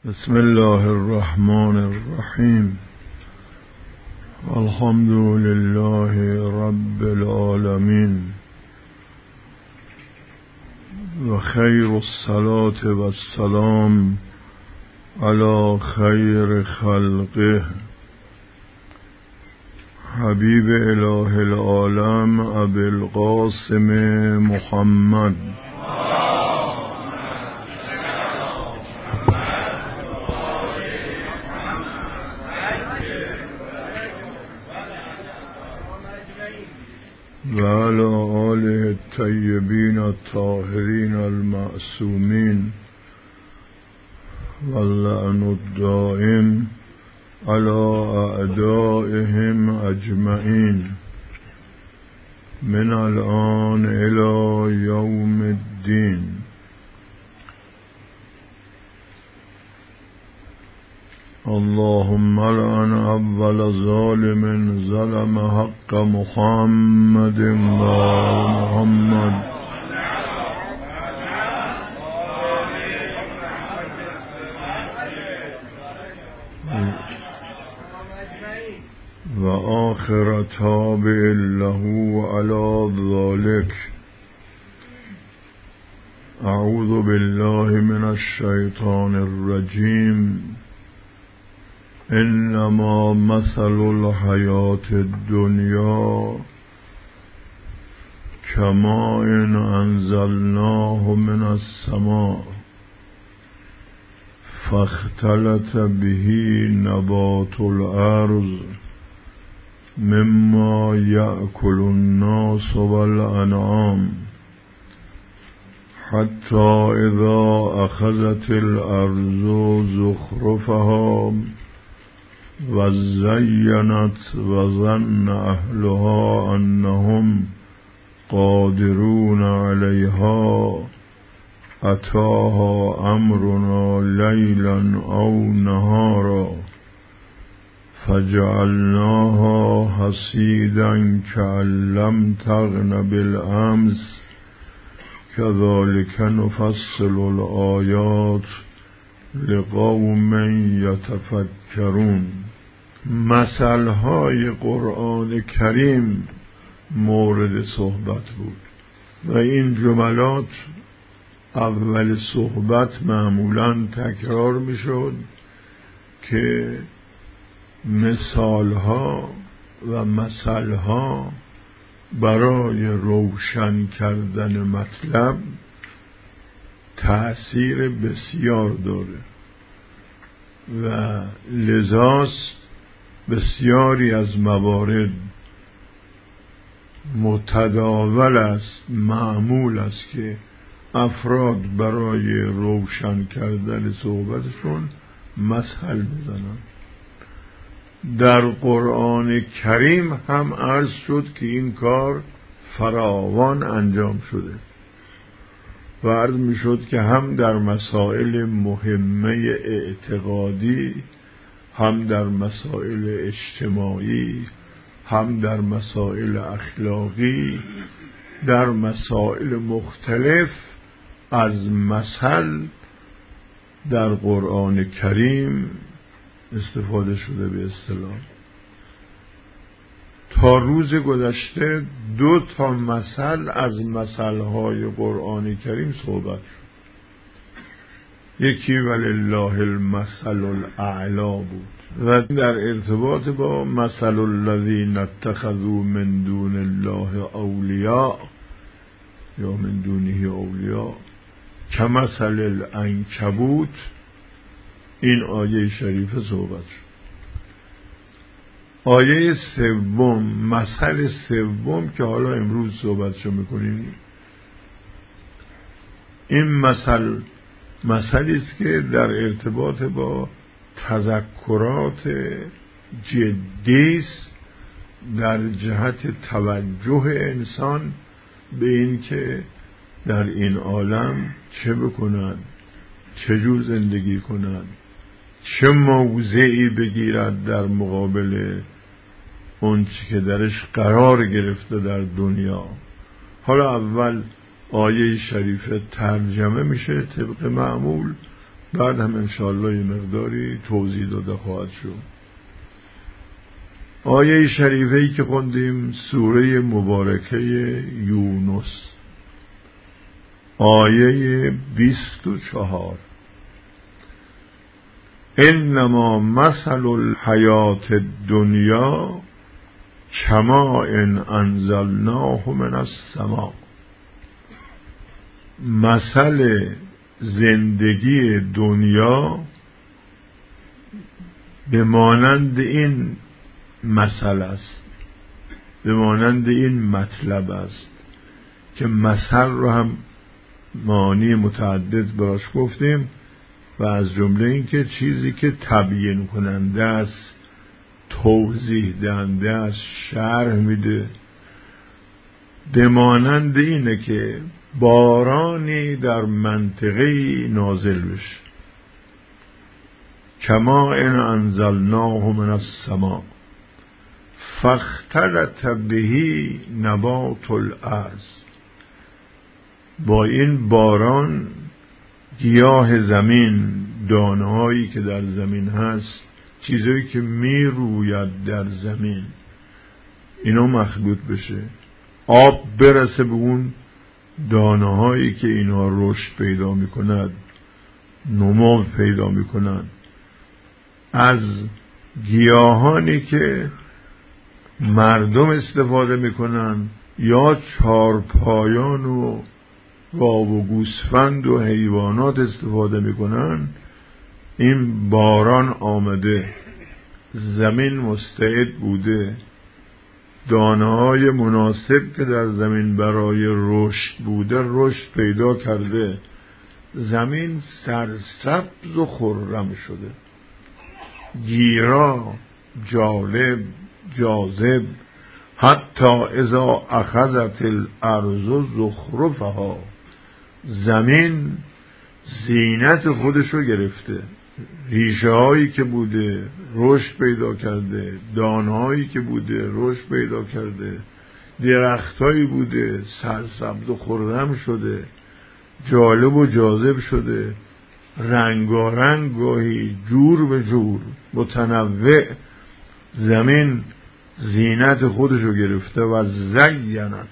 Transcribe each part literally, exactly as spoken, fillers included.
بسم الله الرحمن الرحیم. الحمد لله رب العالمین و خیر الصلاة و السلام علی خیر خلقه حبیب اله العالم ابی القاسم محمد و علی آله الطیبین الطاهرین المعصومین واللعن الدائم علی اعدائهم اجمعین من الآن الی یوم الدین. اللهم لعن اول ظالم ظلم حق محمد و محمد و آخر تابع له علی ذلك. اعوذ بالله من الشیطان الرجیم. انما مثل الحیات الدنیا کماء انزلناه من السماء فاختلط به نبات الارض مما یأکل الناس والانعام حتی اذا اخذت الارض زخرفها وزینت وظن اهلها انهم قادرون علیها اتاها امرنا لیلا او نهارا فجعلناها حصیدا کأن لم تغن بالامس کذلک نفصل الآیات لقوم یتفکرون. مثلهای قرآن کریم مورد صحبت بود و این جملات اول صحبت معمولا تکرار می شد که مثالها و مثلها برای روشن کردن مطلب تأثیر بسیار داره و لذاست بسیاری از موارد متداول است، معمول است که افراد برای روشن کردن صحبتشون مثل بزنن. در قرآن کریم هم عرض شد که این کار فراوان انجام شده و عرض می شد که هم در مسائل مهمه اعتقادی، هم در مسائل اجتماعی، هم در مسائل اخلاقی، در مسائل مختلف از مثل در قرآن کریم استفاده شده. به اصطلاح تا روز گذشته دو تا مثل از مثلهای قرآن کریم صحبت شد. یکی ولله المثل الاعلی بود و در ارتباط با مثل الذین اتخذوا من دون الله اولیاء یا من دونه اولیاء کمثل العنکبوت، این آیه شریفه صحبت شد. آیه سوم، مثل سوم که حالا امروز صحبتشو میکنیم، این مثل مثلی است که در ارتباط با تذکرات جدی است در جهت توجه انسان به این که در این عالم چه بکنند، چجور زندگی کنند، چه موضعی بگیرد در مقابل اون چی که درش قرار گرفته در دنیا. حالا اول آیه شریفه ترجمه میشه طبق معمول، بعد هم انشاءالله یه مقداری توضیح داده خواهد شد. آیه شریفه‌ای که خوندیم سوره مبارکه یونس، آیه بیست و چهار: انما مثل الحیات الدنیا کماء انزلناه من السماء. مثل زندگی دنیا به مانند این مثل است، به مانند این مطلب است که مثل رو هم معانی متعدد براش گفتیم و از جمله این که چیزی که تبیین کننده است، توضیح دهنده است، شرح میده. به مانند اینه که بارانی در منطقه نازل بشه، کما ان انزلناه من السماء فاختلط به نبات الارض. با این باران گیاه زمین، دانه‌هایی که در زمین هست، چیزایی که می روید در زمین، اینا مخلوط بشه، آب برسه به اون دانه‌هایی که اینها رشد پیدا می‌کند، نمو پیدا می‌کند. از گیاهانی که مردم استفاده می‌کنن یا چارپایان و گاو و گوسفند و حیوانات استفاده می‌کنن، این باران آمده، زمین مستعد بوده، دانه‌های مناسب که در زمین برای رشد بوده رشد پیدا کرده، زمین سرسبز و خرم شده، گیرا، جالب، جاذب، حتی اذا اخذت الارض زخرفها. زمین زینت خودشو گرفته، ریشه هایی که بوده رشد پیدا کرده، دانه هایی که بوده رشد پیدا کرده، درخت هایی بوده سرسبز و خرم شده، جالب و جاذب شده، رنگارنگ، گاهی جور به جور، متنوع. زمین زینت خودشو گرفته و زینت،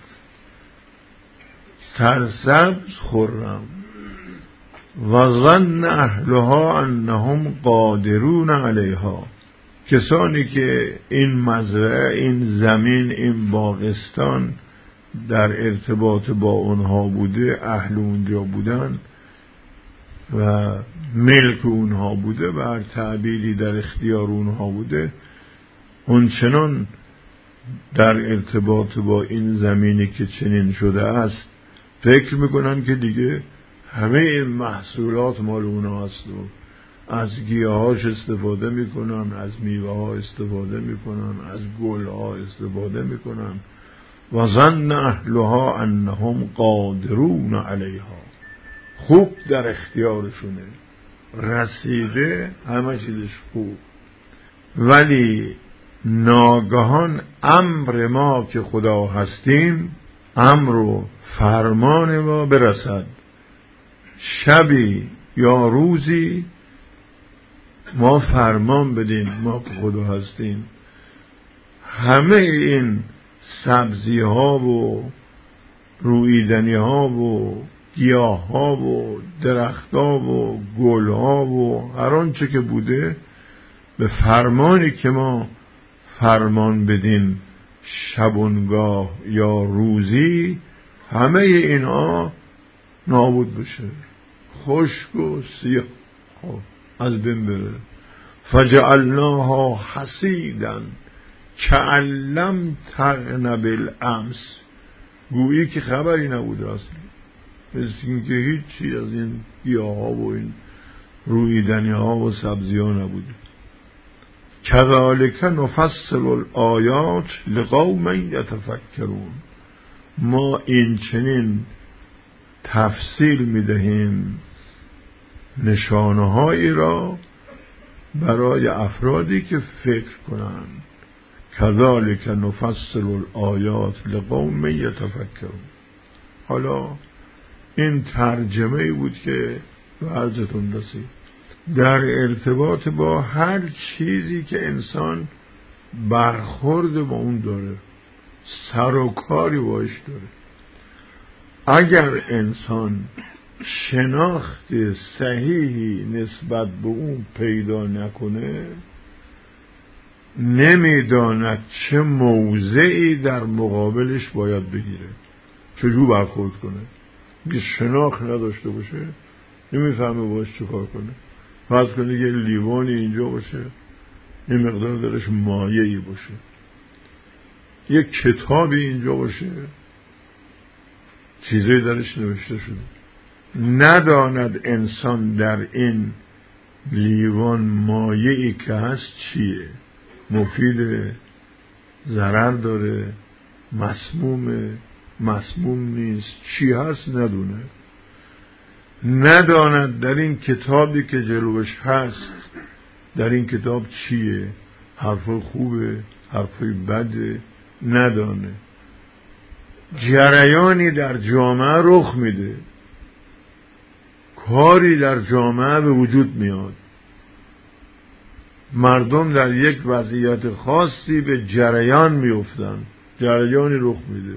سرسبز خرم. و ظن اهلها انهم قادرون علیها. کسانی که این مزرعه، این زمین، این باغستان در ارتباط با اونها بوده، اهل اونجا بودن و ملک اونها بوده و هر تعبیری در اختیار اونها بوده، اونچنان در ارتباط با این زمینی که چنین شده است فکر میکنن که دیگه همه این محصولات مال اونا هست و از گیاهاش استفاده میکنن، از میوه ها استفاده میکنن، از گل ها استفاده میکنن. و ظن اهلها انهم قادرون علیها. خوب در اختیارشونه، رسیده، همه چیزش خوب. ولی ناگهان امر ما که خدا هستیم، امر و فرمان ما برسد، شبی یا روزی ما فرمان بدیم، ما که خدا هستیم، همه این سبزی ها و رویدنی ها و گیاه ها و درخت ها و گل ها و هر آنچه که بوده، به فرمانی که ما فرمان بدیم شبانگاه یا روزی، همه اینا نابود بشه، خشک و سیاه از بین بره. فجعلناها حصیدا کأن لم تغن بالامس. گویی که خبری نبوده اصلا، مثل اینکه هیچی از این گیاه ها و این رویدنی ها و سبزی ها نبوده. کذالک نفصل الآیات لقوم یتفکرون. ما این چنین تفصیل میدهیم نشانه هایی را برای افرادی که فکر کنند. کذالک نفصل الآیات لقوم یتفکرون. حالا این ترجمه ای بود که به عرضتون رسید. در ارتباط با هر چیزی که انسان برخورد با اون داره، سر و کاری باش داره. اگر انسان شناخت صحیحی نسبت به اون پیدا نکنه، نمیداند چه موضعی در مقابلش باید بگیره، چجور برخورد کنه. یه شناخت نداشته باشه، نمیفهمه باش چه کار کنه. فرض کنه یه لیوانی اینجا باشه، یه مقدار درش مایه‌ای باشه، یه کتابی اینجا باشه، چیزایی درش نوشته شده، نداند انسان در این لیوان مایه‌ای که هست چیه، مفیده، ضرر داره، مسمومه، مسموم نیست، چی هست ندونه. نداند در این کتابی که جلوش هست، در این کتاب چیه، حرف خوبه، حرف بده، ندانه. جریانی در جامعه رخ میده، کاری در جامعه به وجود میاد، مردم در یک وضعیت خاصی به جریان میافتن، جریانی رخ میده.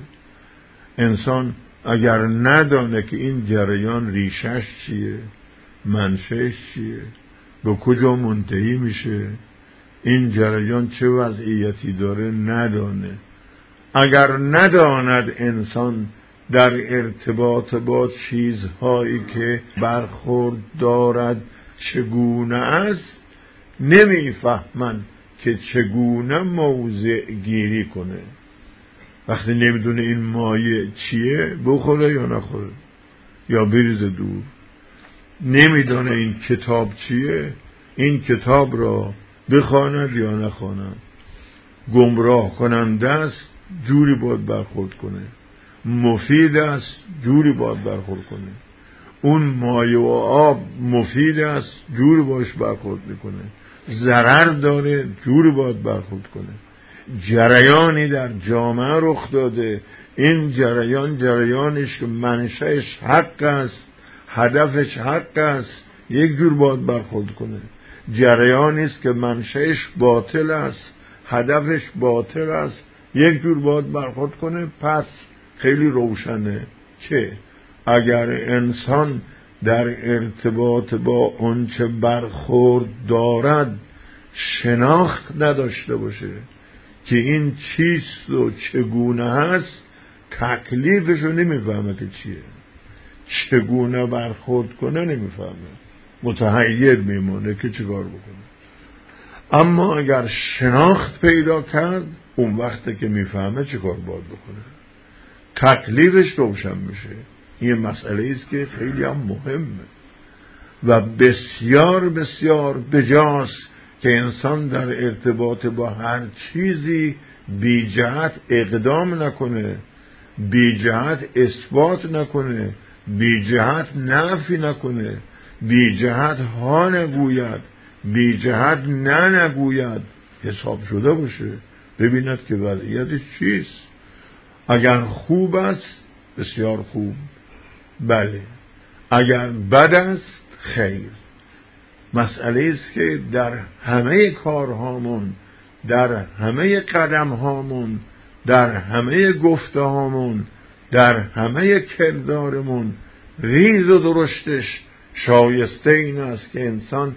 انسان اگر ندانه که این جریان ریشش چیه، منشأش چیه، به کجا منتهی میشه، این جریان چه وضعیتی داره، ندانه. اگر نداند انسان در ارتباط با چیزهایی که برخورد دارد چگونه است، نمیفهمند که چگونه موضع گیری کنه. وقتی نمیدونه این مایه چیه، بخوره یا نخوره یا بریزه دور. نمیدونه این کتاب چیه، این کتاب را بخواند یا نخواند. گمراه کننده است، جوری باید برخورد کنه. مفید است، جوری باید برخورد کنه. اون مایه و آب مفید است، جوری باش برخورد میکنه. ضرر داره، جوری باید برخورد کنه. جریانی در جامعه رخ داده، این جریان جریانش که منشأش حق است، هدفش حق است، یک جور باید برخورد کنه. جریانی است که منشأش باطل است، هدفش باطل است، یک جور باید برخورد کنه. پس خیلی روشنه که اگر انسان در ارتباط با آنچه برخورد دارد شناخت نداشته باشه که این چیست و چگونه هست، تکلیفشو نمیفهمه که چیه، چگونه برخورد کنه نمیفهمه، متحیر میمونه که چیکار بکنه. اما اگر شناخت پیدا کرد، اون وقته که میفهمه چیکار باید بکنه، تکلیفش روشن میشه. این مسئله است که خیلی هم مهمه و بسیار بسیار بجاست که انسان در ارتباط با هر چیزی بی جهت اقدام نکنه، بی جهت اثبات نکنه، بی جهت نفی نکنه، بی جهت ها نگوید، بی جهت نه نگوید. حساب شده باشه، ببیند که وضعیتش چیست. اگر خوب است بسیار خوب، بله. اگر بد است خیر. مسئله است که در همه کارهامون، در همه قدمهامون، در همه گفتهامون، در همه کردارمون ریز و درشتش شایسته این است که انسان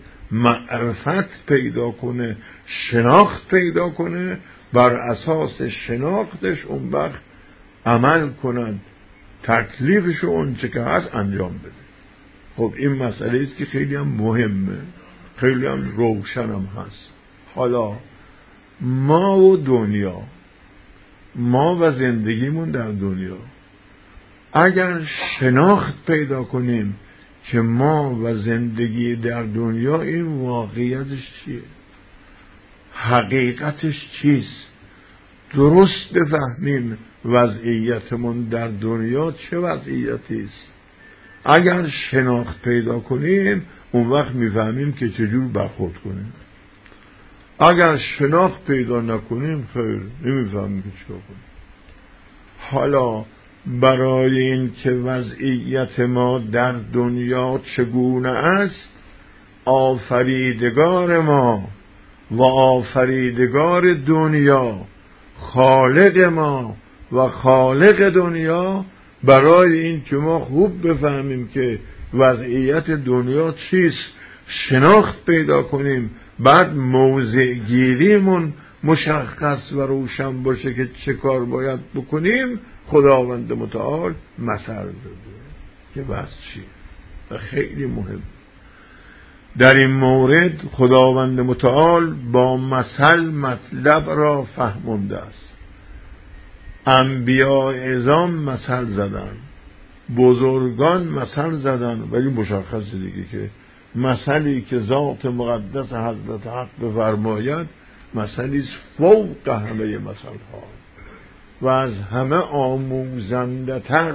معرفت پیدا کنه، شناخت پیدا کنه، بر اساس شناختش اون وقت عمل کند، تکلیفش اون چه که هست انجام بده. خب این مسئله است که خیلی هم مهمه، خیلی هم روشن هم هست. حالا ما و دنیا، ما و زندگیمون در دنیا، اگر شناخت پیدا کنیم که ما و زندگی در دنیا این واقعیتش چیه، حقیقتش چیست، درست بفهمیم وضعیتمون در دنیا چه وضعیتی است. اگر شناخت پیدا کنیم اون وقت میفهمیم که چجور برخورد کنیم. اگر شناخت پیدا نکنیم خیر، نمیفهمیم که چیکار کنیم. حالا برای این که وضعیت ما در دنیا چگونه است، آفریدگار ما و آفریدگار دنیا، خالق ما و خالق دنیا، برای این که ما خوب بفهمیم که وضعیت دنیا چیست، شناخت پیدا کنیم، بعد موضع گیریمون مشخص و روشن باشه که چه کار باید بکنیم، خداوند متعال مثل زده که بس چیه و خیلی مهم. در این مورد خداوند متعال با مثل مطلب را فهمونده است. انبیاء اعظام مثل زدن، بزرگان مثل زدن، ولی مشخص دیگه که مثلی که ذات مقدس حضرت حق بفرماید مثلی فوق همه مثلها و از همه آموزنده تر،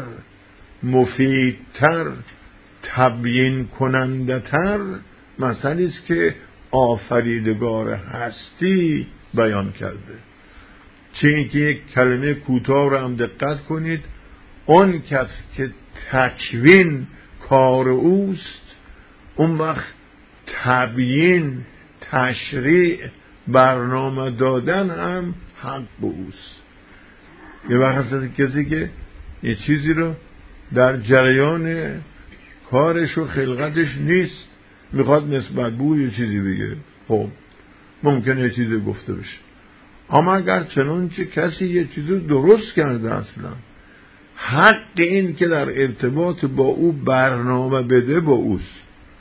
مفیدتر، تبیین کننده تر مثلی است که آفریدگار هستی بیان کرده. چه اینکه یک کلمه کوتاه رو هم دقت کنید، اون کس که تکوین کار اوست، اون وقت تبیین، تشریع، برنامه دادن هم حق به اوست. یه وقت هست کسی که یه چیزی رو در جریان کارش و خلقتش نیست، میخواد نسبت به یه چیزی بگه، خب ممکنه یه چیزی گفته بشه، اما اگر چنانچه کسی یه چیزی درست کرده اصلا حق این که در ارتباط با او برنامه بده با اوست،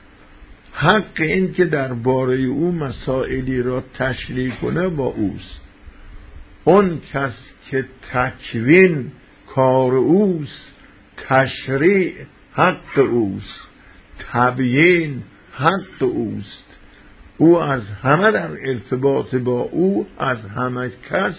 حق این که در باره او مسائلی را تشریح کنه با اوست. اون کس که تکوین کار اوست، تشریع حق اوست، تبیین حق اوست، او از همه در ارتباط با او از همه کس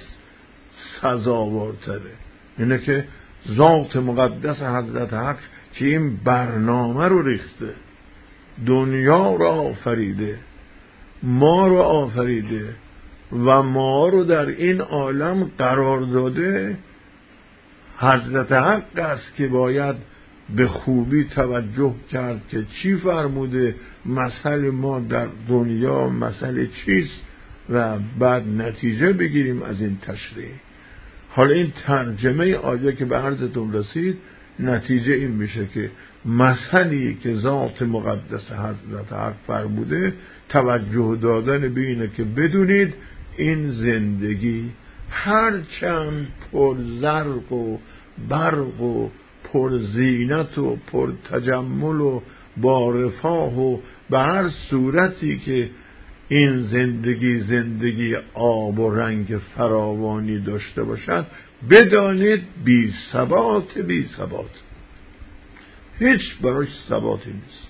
سزاوارتره. اینه که ذات مقدس حضرت حق که این برنامه رو ریخته، دنیا رو آفریده، ما رو آفریده و ما رو در این عالم قرار داده، حضرت حق است که باید به خوبی توجه کرد که چی فرموده، مثل ما در دنیا مثل چیست و بعد نتیجه بگیریم از این تشریح. حالا این ترجمه آیه که به عرضتون رسید، نتیجه این میشه که مثلی که ذات مقدس حضرت حق فرموده، توجه دادن به اینه که بدونید این زندگی هرچند پر زرق و برق و پر زینت و پر تجمل و با رفاه و به هر صورتی که این زندگی زندگی آب و رنگ فراوانی داشته باشد، بدانید بی ثبات بی ثبات، هیچ براش ثباتی نیست.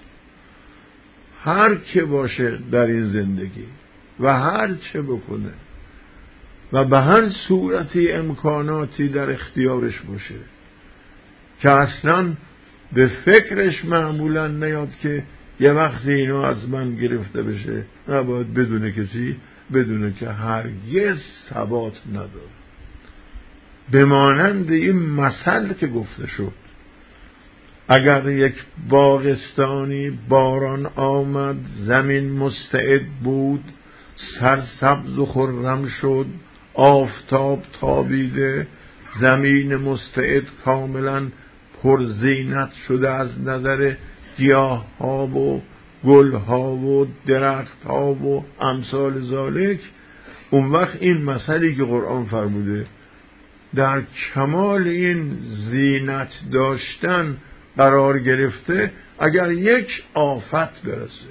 هر که باشه در این زندگی و هر چه بکنه و به هر صورتی امکاناتی در اختیارش باشه که اصلا به فکرش معمولا نیاد که یه وقتی اینو از من گرفته بشه، نباید بدونه کسی بدونه که هرگز ثبات نداره. به مانند این مثل که گفته شد، اگر یک باغستانی باران آمد، زمین مستعد بود، سرسبز و خرم شد، آفتاب تابیده، زمین مستعد کاملا پرزینت شده از نظر گیاه ها و گل ها و درخت ها و امثال ذالک، اون وقت این مسئله که قرآن فرموده در کمال این زینت داشتن قرار گرفته، اگر یک آفت برسه،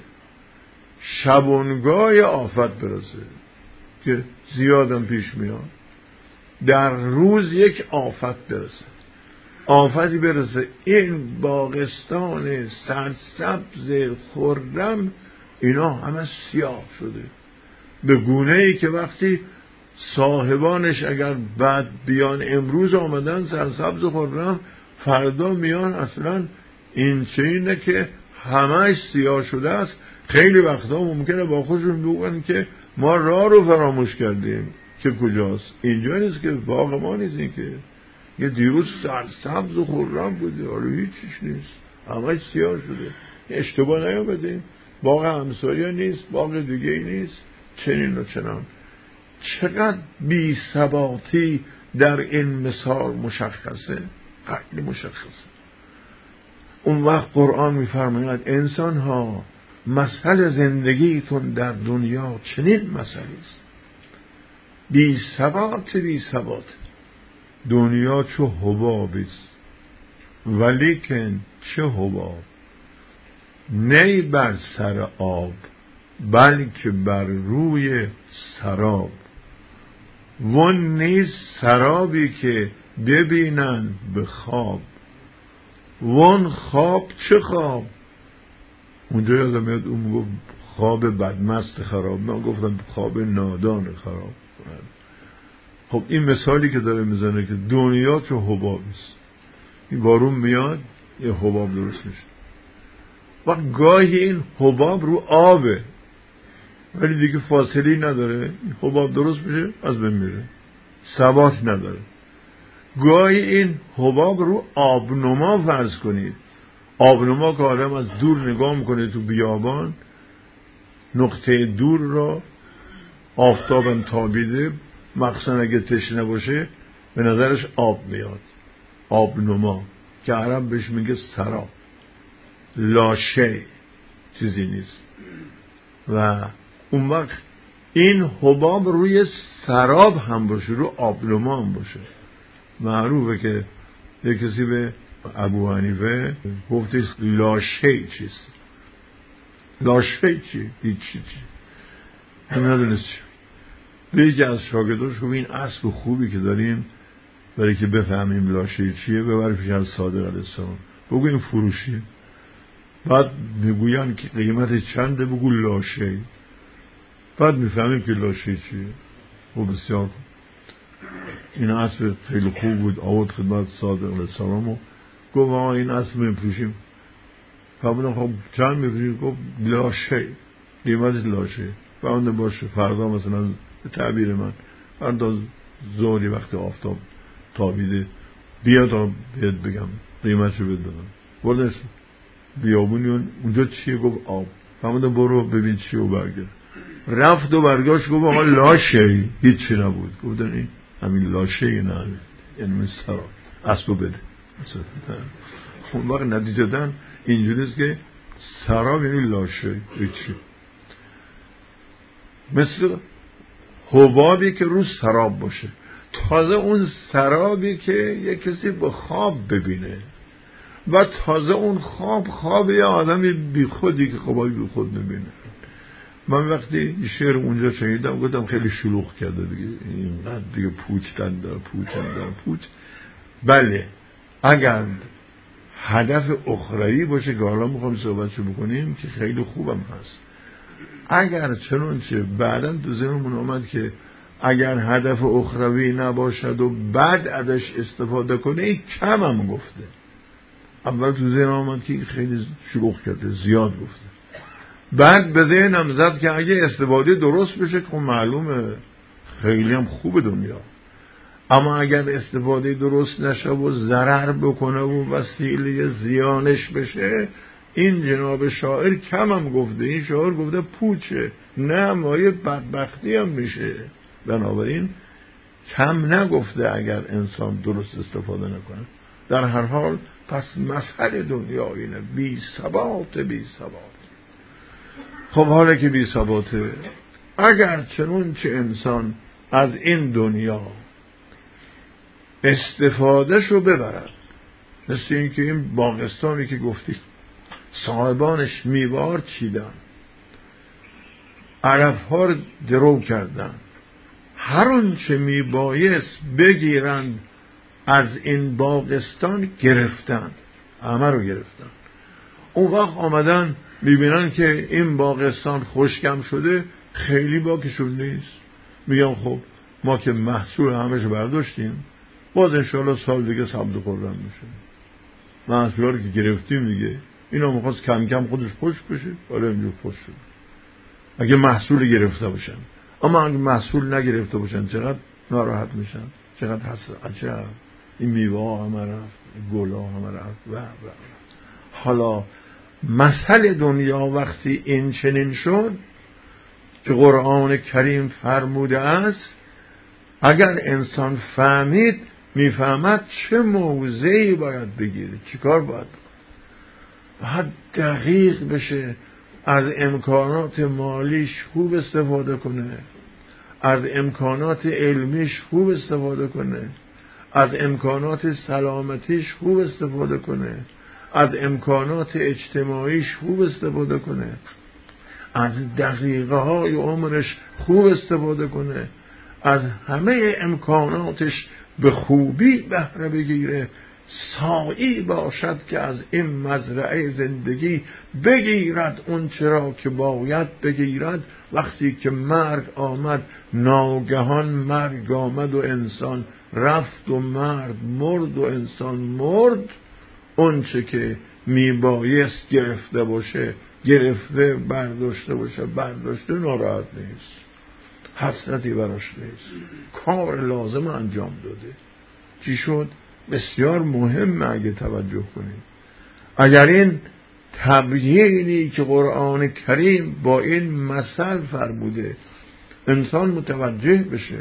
شبانگاه آفت برسه که زیادم پیش میاد، در روز یک آفت برسه، آفتی برسه، این باغستان سرسبز خرم اینا همه سیاه شده، به گونه ای که وقتی صاحبانش اگر بعد بیان امروز آمدن سرسبز خرم، فردا میان اصلا این چه اینه که همهش سیاه شده است. خیلی وقتا ممکنه با خودشون بگن که ما راه رو فراموش کردیم که کجاست، اینجا نیست که باغ ما نیست، این که یه دیروز سرسبز و خرم بوده، حالا هیچیش نیست، همهش سیاه شده. اشتباه نیامده، باغ همسایه نیست، باغ دیگه ای نیست، چنین و چنان. چقدر بی ثباتی در این مثال مشخصه، خیلی مشخصه. اون وقت قرآن میفرماید انسان ها مسئله زندگیتون در دنیا چنین مسئله است، بی ثبات بی ثبات. دنیا چو حبابی است، ولیکن چه حباب، نی بر سر آب بلکه بر روی سراب. وان نیست سرابی که ببینن به خواب، وان خواب چه خواب. اونجا یادم میاد اون گفت خواب بدمست خراب، من گفتم خواب نادان خراب. خب این مثالی که داره میزنه که دنیا چه حبابی است، این بارون میاد یه حباب درست میشه و گاهی این حباب رو آبه ولی دیگه فاصله نداره، این حباب درست میشه از بین میره، ثبات نداره. گاهی این حباب رو آبنما فرض کنید، آبنما که آدم از دور نگاه میکنه تو بیابان، نقطه دور را آفتابم تابیده، مخصوصا اگه تشنه باشه به نظرش آب میاد، آبنما که عرب بهش میگه سراب، لاشه چیزی نیست. و اون وقت این حباب روی سراب هم باشه، رو آبنما هم باشه. معروفه که یک کسی به ابو حنیفه گفتش لاشه چیست، لاشه چی؟ هیچی چی هم ندونست چی. به یکی از شاگرداش گفت این اسب خوبی که داریم برای که بفهمیم لاشه چیه ببر پیش از صادق علیه السلام بگو این فروشیه. بعد میگوین که قیمت چنده، بگو لاشه. بعد میفهمیم که لاشه چیه. و بسیار این اسب خیلی خوب بود، آورد خدمت صادق علیه السلام و گفت آقا این اسب میفروشیم. فرمودن خب چند میفروشیم؟ گفت لاشه، قیمتش لاشه. فرمودن باشه فردا مثلا به تعبیر من فردا ظهری وقت آفتاب تابیده بیا تا بهت بگم قیمتشو بهت بدم. بردش بیابونیون اونجا چیه؟ گفت آب. فرمودن برو ببین چیه و برگرد. رفت و برگشت گفت آقا لاشه هیچی نبود. گفتن این همین لاشه نه یعنی من سراب اسبو بده. اون وقت نتیجه دن اینجوری است که سراب یعنی لاشه هیچی، مثل حبابی که رو سراب باشه. تازه اون سرابی که یک کسی به خواب ببینه و تازه اون خواب خواب یه آدمی بی خودی که خوابی بی خود ببینه. من وقتی شعر اونجا شنیدم گفتم خیلی شلوغ کرده دیگه، اینقدر دیگه پوچتن داره پوچتن داره پوچ. بله اگر هدف اخروی باشه که حالا میخوام صحبتشو بکنیم که خیلی خوبم هست، اگر چنانچه بعداً تو ذهنمون آمد که اگر هدف اخروی نباشد و بعد ازش استفاده کنه این کم هم گفته. اول تو ذهن آمد که این خیلی شلوغ کرده زیاد گفته، بعد به ذهنم زد که اگه استفاده درست بشه که معلومه خیلی هم خوب دنیا، اما اگر استفاده درست نشه و ضرر بکنه و وسیله زیانش بشه این جناب شاعر کم هم گفته. این شاعر گفته پوچه، نه مایه بدبختی هم میشه. بنابراین کم نگفته اگر انسان درست استفاده نکنه. در هر حال پس مسئله دنیا اینه بی ثبات بی ثبات. خب حالا که بی ثباته، اگر چنون چه انسان از این دنیا استفاده شو ببرد، مثل این که این باغستانی که گفتی صاحبانش میوار چیدن، علفها رو درو کردن، هر اون چه میبایست بگیرن از این باغستان گرفتن، همه رو گرفتن. اون وقت آمدن میبینن که این باغستان خشکم شده، خیلی باکشون نیست، میگم خب ما که محصول همش برداشتیم باز انشاءالله سال دیگه سبز خورم میشه. محصولا رو که گرفتیم دیگه اینا میخواست کم کم خودش خشک بشه، حالا اینجور خشک شد. اگه محصول گرفته باشن، اما اگه محصول نگرفته باشن چقدر ناراحت میشن، چقدر حسرت، عجب این میوه ها همه رفت، گل ها همه رفت و و حالا مثل دنیا وقتی این چنین شد که قرآن کریم فرموده است، اگر انسان فهمید میفهمد چه موضعی باید بگیره، چیکار باید باید دقیق بشه، از امکانات مالیش خوب استفاده کنه، از امکانات علمیش خوب استفاده کنه، از امکانات سلامتیش خوب استفاده کنه، از امکانات اجتماعیش خوب استفاده کنه، از دقیقه های عمرش خوب استفاده کنه، از همه امکاناتش به خوبی بهره بگیره. سعی باشد که از این مزرعه زندگی بگیرد اون چرا که باید بگیرد. وقتی که مرگ آمد، ناگهان مرگ آمد و انسان رفت و مرد مرد و انسان مرد. اون چه که میبایست گرفته باشه گرفته، برداشته باشه برداشته، ناراحت نیست، حسرتی براش نیست، کار لازم انجام داده. چی شد؟ بسیار مهمه اگه توجه کنیم. اگر این تبیینی که قرآن کریم با این مثل فرموده انسان متوجه بشه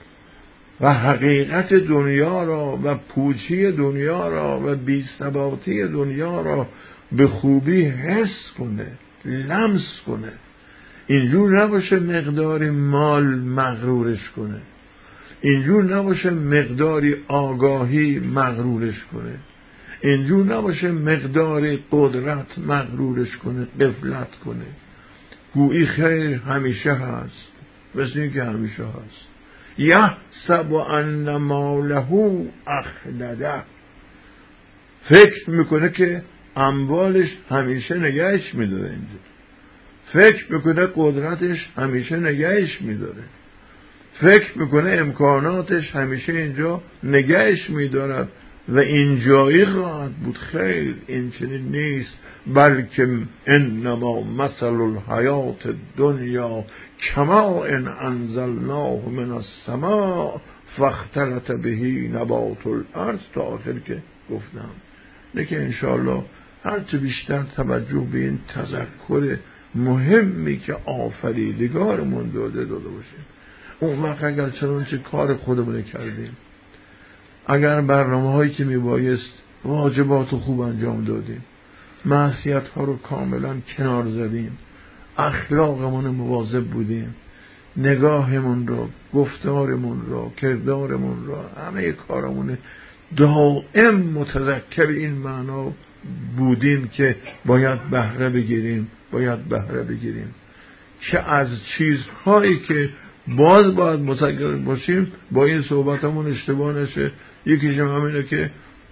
و حقیقت دنیا را و پوچی دنیا را و بی‌ثباتی دنیا را به خوبی حس کنه، لمس کنه، اینجور نباشه مقداری مال مغرورش کنه، اینجور نباشه مقداری آگاهی مغرورش کنه، اینجور نباشه مقداری قدرت مغرورش کنه، غفلت کنه، گویی خیر همیشه هست، مثل این که همیشه هست. یحسب ان ماله اخلده، فکر میکنه که اموالش همیشه نگهش میداره، اینجا فکر میکنه قدرتش همیشه نگهش میداره، فکر میکنه امکاناتش همیشه اینجا نگهش میدارد و اینجایی خواهد بود. خیر، این چنین نیست، بلکه انما مثل الحیات الدنیا کماء انزلناه من السماء فاختلط به نبات الارض، تا آخر که گفتم. نه که انشاءالله هر چه بیشتر توجه به این تذکر مهمی که آفریدگارمون داده داده باشیم، اون وقت اگر چنانچه کار خودمون کردیم، اگر برنامه هایی که میبایست واجبات رو خوب انجام دادیم، معصیت ها رو کاملا کنار زدیم، اخلاقمون مواظب بودیم، نگاهمون رو، گفتارمون رو، کردارمون رو، همه کارمون دائم متذکر این معنا بودیم که باید بهره بگیریم، باید بهره بگیریم که از چیزهایی که باز باید متذکر باشیم. با این صحبتمون اشتباه نشه، یکیشم همینه که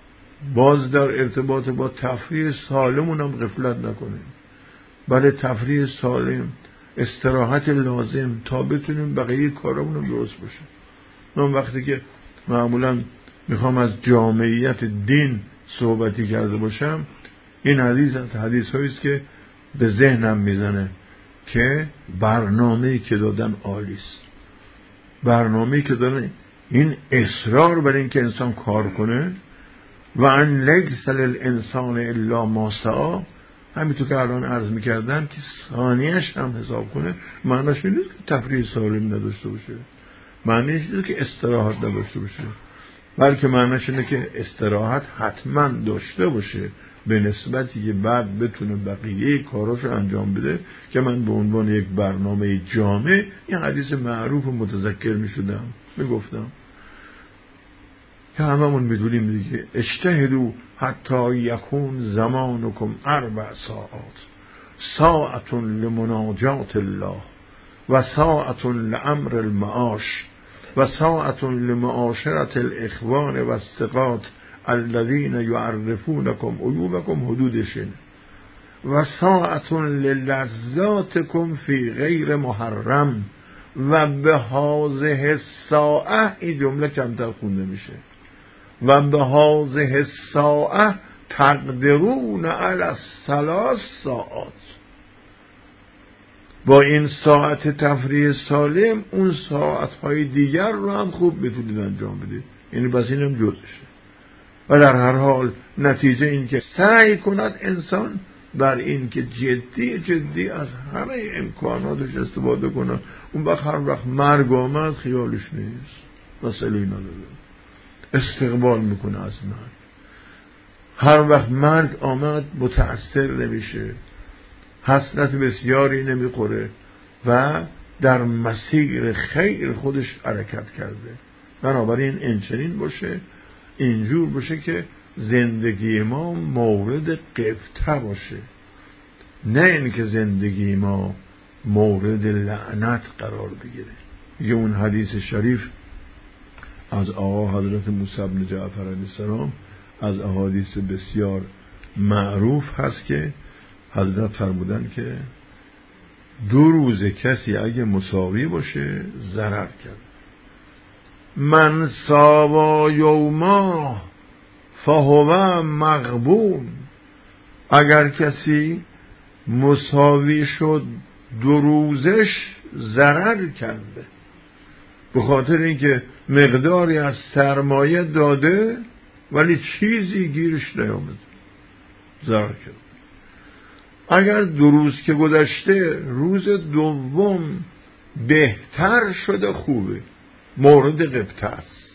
باز در ارتباط با تفریح سالمون هم غفلت نکنیم. بله، تفریح سالم، استراحت لازم تا بتونیم بقیه کارمون هم درست باشه. من وقتی که معمولا میخوام از جامعیت دین صحبتی کرده باشم، این حدیث از حدیث هاییست که به ذهنم میزنه که برنامه‌ای که دادن عالیست، برنامه‌ای که دادن، این اصرار بر این که انسان کار کنه و ان لیس للانسان الا ما سعی، همینطور که الان عرض میکردم که ثانیه‌اش هم حساب کنه. معناش این نیست که تفریح سالم نداشته باشه، معنیش اینه که استراحت نداشته باشه، بلکه معنیش اینه که استراحت حتما داشته باشه به نسبتی که بعد بتونه بقیه کاراشو انجام بده. که من به عنوان یک برنامه جامع این حدیث معروف و متذکر میشدم، میگفتم که هممون میدونیم دیگه، اجتهدوا حتی یکون زمانکم اربع ساعات، ساعت لمناجات الله و ساعت لامر المعاش و ساعت لمعاشرت الاخوان و الثقات الذين يعرفونكم عیوبكم، حدودشن، و ساعت للذاتكم فی غیر محرم و به هذه الساعه، این جمله کمتر خونده میشه، و به هذه الساعه تقدرون علی الثلاث ساعات، با این ساعت تفریح سالم اون ساعتهای دیگر رو هم خوب بتونید انجام بدید. یعنی بس این هم جزشه. و در هر حال نتیجه این که سعی کند انسان بر این که جدی جدی از همه امکاناتش استفاده کنه. اون وقت هر وقت مرگ آمد خیالش نیست، مسئله نداره، استقبال میکنه از مرگ. هر وقت مرگ آمد متأثر نمیشه، حسرت بسیاری نمیخوره و در مسیر خیر خودش حرکت کرده. بنابراین اینچنین باشه، اینجور باشه که زندگی ما مورد غبطه باشه، نه اینکه زندگی ما مورد لعنت قرار بگیره. یه اون حدیث شریف از آقا حضرت موسی بن جعفر علیه السلام از احادیث بسیار معروف هست که حضرت فرمودن که دو روز کسی اگه مساوی باشه ضرر کرد. من ساوا یوما فهو مغبون، اگر کسی مساوی شد دو روزش ضرر کرده، به خاطر اینکه مقداری از سرمایه داده ولی چیزی گیرش نیامد، ضرر کرد. اگر دو روز که گذشته روز دوم بهتر شده خوبه، مورد غبطه است.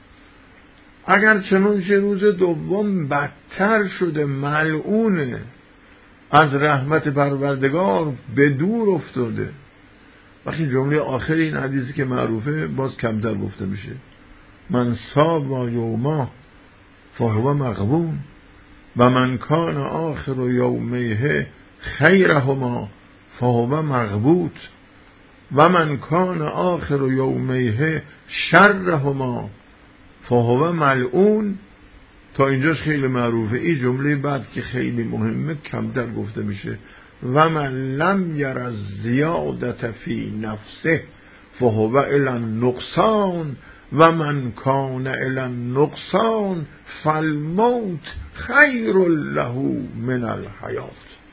اگر چنانچه روز دوم بدتر شده ملعونه، از رحمت پروردگار به دور افتاده. وقتی جمله آخر این حدیثی که معروفه باز کمتر گفته میشه، من صام یوما فهو مغبون و من کان آخر یومیه خیرهما فهو مغبوط و من کان آخر یومیه شرهما فهو ملعون. تا اینجاش خیلی معروفه. این جمله بعد که خیلی مهمه کمتر گفته میشه، و من لم یر الزیادة فی نفسه فهو الی النقصان و من کان الی النقصان فالموت خیر له من الحیات.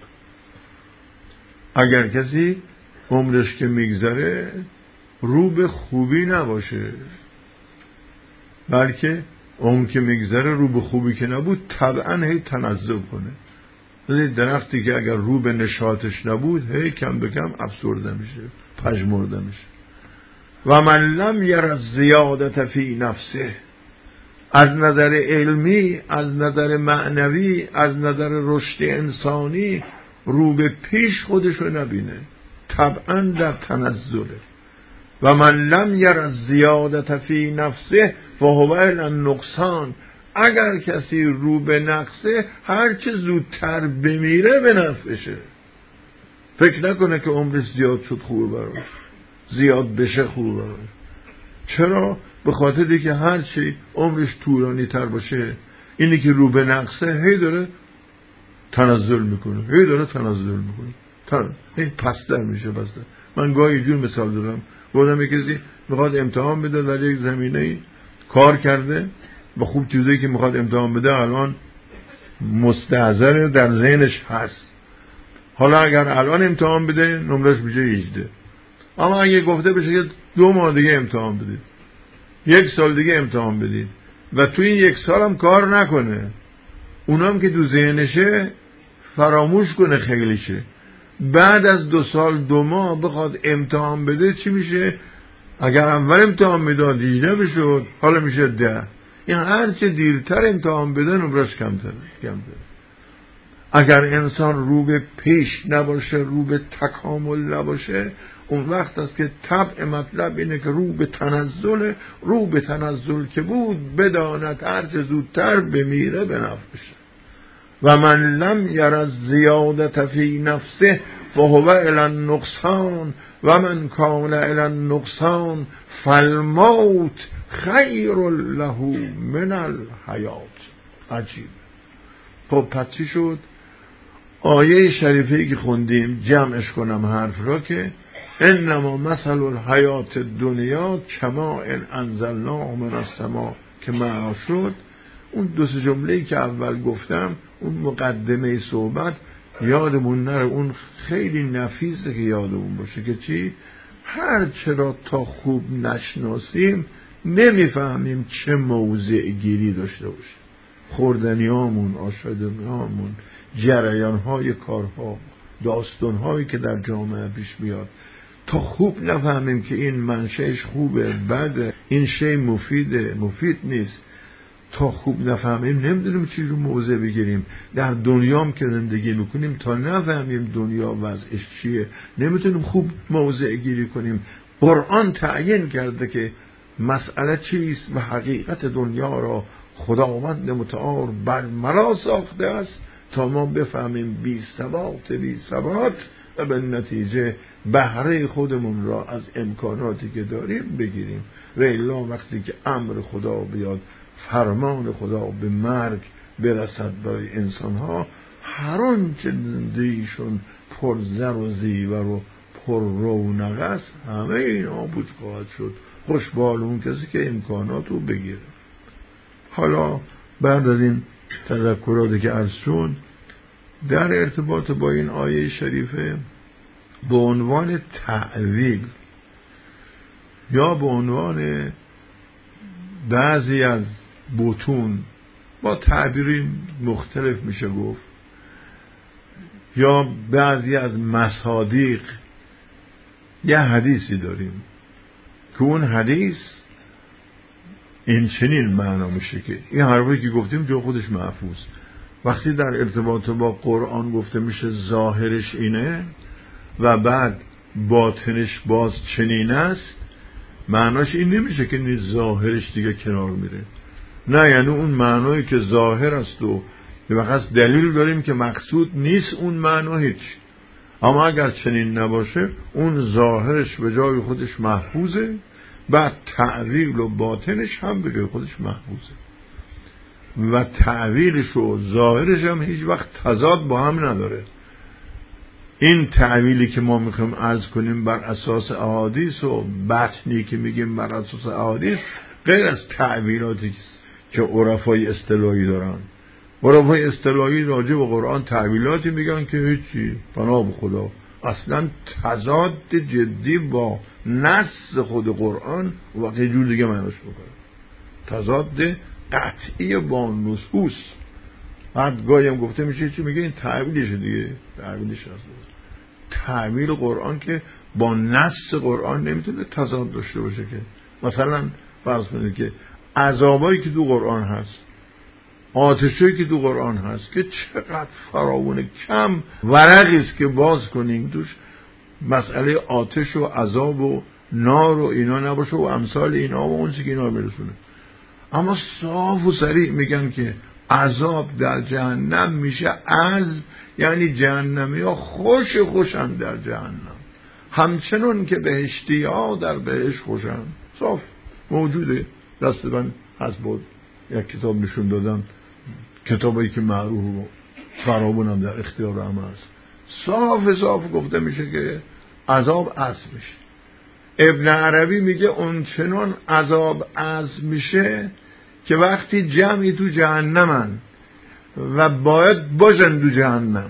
اگر کسی عمرش که میگذره رو به خوبی نباشه، بلکه اون که میگذره رو به خوبی که نبود طبعا هی تنزل کنه. مثل درختی که اگر رو به نشاطش نبود هی کم به کم افسرده میشه، پژمرده میشه. و من لم یر الزیادة فی نفسه، از نظر علمی، از نظر معنوی، از نظر رشد انسانی رو به پیش خودشو نبینه، طبعا در تنزله. و من لم یر الزیادة فی نفسه فهو الی النقصان، اگر کسی رو به نقصه هر چه زودتر بمیره به نفعشه. فکر نکنه که عمرش زیاد شد خوبه براش، زیاد بشه خوبه براش. چرا؟ به خاطری که هر چی عمرش طولانی تر باشه، اینی که رو به نقصه هی داره تنزل میکنه، هی داره تنزل میکنه، تن هی پستر میشه پستر. من گاهی جور مثال دارم، گفتم یک کسی میخواد امتحان بده در یک زمینه‌ای کار کرده و خوب چیزایی که میخواد امتحان بده الان مستحضر در ذهنش هست. حالا اگر الان امتحان بده نمرش میشه هجده، اما اگه گفته بشه که دو ماه دیگه امتحان بدید، یک سال دیگه امتحان بدید و تو این یک سال هم کار نکنه، اونام که تو ذهنشه فراموش کنه خیلیشه، بعد از دو سال دو ماه بخواد امتحان بده چی میشه؟ اگر اول امتحان میداد هجده بشد، حالا میشه ده. این هر چه دیرتر امتحان بده نمرش کمتره کمتره. اگر انسان رو به پیش نباشه، رو به تکامل نباشه، اون وقت است که طبع مطلب اینه که رو به تنزل، رو به تنزل که بود بداند هر چه زودتر بمیره به نفعشه. و من لم یر الزیادة فی نفسه فهو الی النقصان و من کان الی النقصان فالموت خیر له من الحیات. عجیب. خب پس چی شد؟ آیه شریفه‌ای که خوندیم جمعش کنم حرف را که انما مثل الحیات الدنیا کماء انزلناه من السماء که معنا شد. اون دو سه جمله‌ای که اول گفتم، اون مقدمه صحبت یادمون نره، اون خیلی نفیسه که یادمون باشه که چی؟ هر چرا تا خوب نشناسیم نمیفهمیم چه موضع گیری داشته باشه. خوردنیامون، آشامیامون، جریانهای کارها، داستانهایی که در جامعه پیش میاد، تا خوب نفهمیم که این منشأش خوبه بده، این شی مفیده مفید نیست، تا خوب نفهمیم نمیدونیم چی رو موضع بگیریم. در دنیام که زندگی میکنیم تا نفهمیم دنیا وضعش چیه نمیتونیم خوب موضع گیری کنیم. قرآن تعیین کرده که مسئله چیست و حقیقت دنیا را خداوند متعال بر مرا ساخته است تا ما بفهمیم بی ثبات بی ثبات و به نتیجه بهره خودمون را از امکاناتی که داریم بگیریم. و الا وقتی که امر خدا بیاد، فرمان خدا به مرگ برسد برای انسانها، هر آنچه زندگیشون پر زر و زیور و پر رونق است همه این نابود خواهد شد. خوشبال اون کسی که امکانات رو بگیره. حالا بعد از این تذکراتی که عرض شد، در ارتباط با این آیه شریفه به عنوان تعویل یا به عنوان بعضی از بطون، با تعبیری مختلف میشه گفت، یا بعضی از مصادیق، یه حدیثی داریم که اون حدیث این چنین معنا میشه که این حرفی که گفتیم جو خودش محفوظ. وقتی در ارتباط با قرآن گفته میشه ظاهرش اینه و بعد باطنش باز چنین است، معناش این نمیشه که نیز ظاهرش دیگه کنار میره. نه، یعنی اون معنایی که ظاهر است و به وقت دلیل داریم که مقصود نیست اون معنا هیچ. اما اگر چنین نباشه اون ظاهرش به جای خودش محفوظه، بعد تعویل و باطنش هم به جای خودش محفوظه و تعویلش و ظاهرش هم هیچ وقت تضاد با هم نداره. این تعویلی که ما میخوایم عرض کنیم بر اساس احادیث و بطنی که میگیم بر اساس احادیث غیر از تعویلاتی که عرفای اصطلاحی دارن. عرفای اصطلاحی راجع به قرآن تعویلاتی میگن که هیچی، پناه به خدا، اصلا تضاد جدی با نص خود قرآن و وقتی جور دیگه معناش بکنه، تضاد قطعی با نصوص. بعد گاهی هم گفته میشه چی میگه این تعویلشه دیگه، تعویلش هست. تعویل قرآن که با نص قرآن نمیتونه تضاد داشته باشه که. مثلا فرض کنید که عذابایی که تو قرآن هست، آتشی که تو قرآن هست که چقدر فراوونه، کم ورقی است که باز کنیم توش مسئله آتش و عذاب و نار و اینا نباشه و امثال اینا و اون چیزی که اینا میرسونه. اما صاف و صریح میگن که عذاب در جهنم میشه از، یعنی جهنمی ها خوش خوشن در جهنم، همچنان که بهشتی ها در بهشت خوشن. صاف موجوده، دست من هست بود یک کتاب نشون دادم، کتابی که معروف و فراوانم در اختیار هم هست. صاف صاف گفته میشه که عذاب از میشه. ابن عربی میگه اون چنان عذاب از میشه که وقتی جمعی تو جهنمن و باید باشن تو جهنم،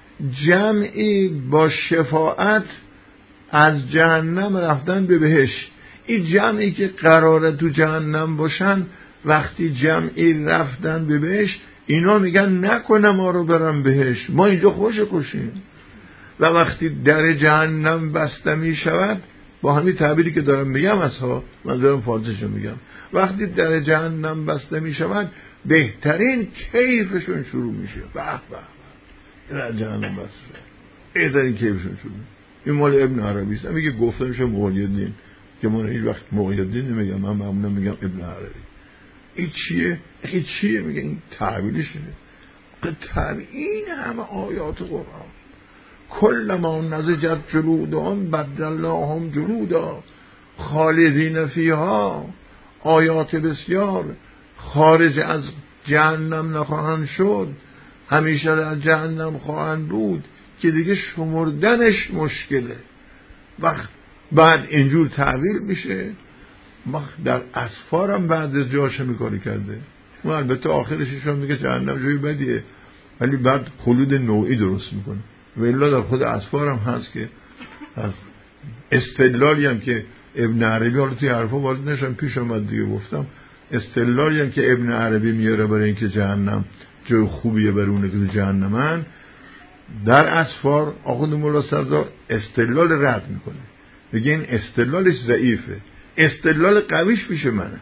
جمعی با شفاعت از جهنم رفتن به بهشت، این جمعی که قراره تو جهنم باشن وقتی جمعی رفتن به بهشت، اینا میگن نکنه ما رو برم بهشت، ما اینجا خوش خوشیم. و وقتی در جهنم بسته می شود، با همین تعبیری که دارم میگم اصلا من دارم فارسیشو میگم، وقتی در جهنم بسته می شود بهترین کیفشون شروع میشه. به به در جهنم بسته شد بهترین کیفشون شروع. این مال ابن عربی است. میگه گفته میشه مقیدین که من هیچ وقت مقیدین نمیگم، من معمولا میگم ابن عربی. این چیه؟ این چیه؟ میگه این تعبیرشه. تعبیر این همه آیات قرآن، کل ما نضجت جلودهم بدلناهم جلودا خالدین فیها، آیات بسیار، خارج از جهنم نخواهند شد، همیشه در جهنم خواهند بود که دیگه شمردنش مشکله. وقت بعد اینجور تعبیر میشه. وقت در اسفار هم بعد از جاش میکاری کرده، و البته آخرش ایشون میگه جهنم جوی بدیه، ولی بعد خلود نوعی درست میکنه. و الا در خود اسفار هم هست که هست. استدلالی هم که ابن عربی حالا توی حرفا وارد نشم، پیش اومد دیگه گفتم، استدلالی هم که ابن عربی میاره برای اینکه جهنم جای خوبیه برونه که تو جهنمن، در اسفار آخوند مولا سردار استدلال رد میکنه، میگه این استدلالش ضعیفه، استدلال قویش میشه منه.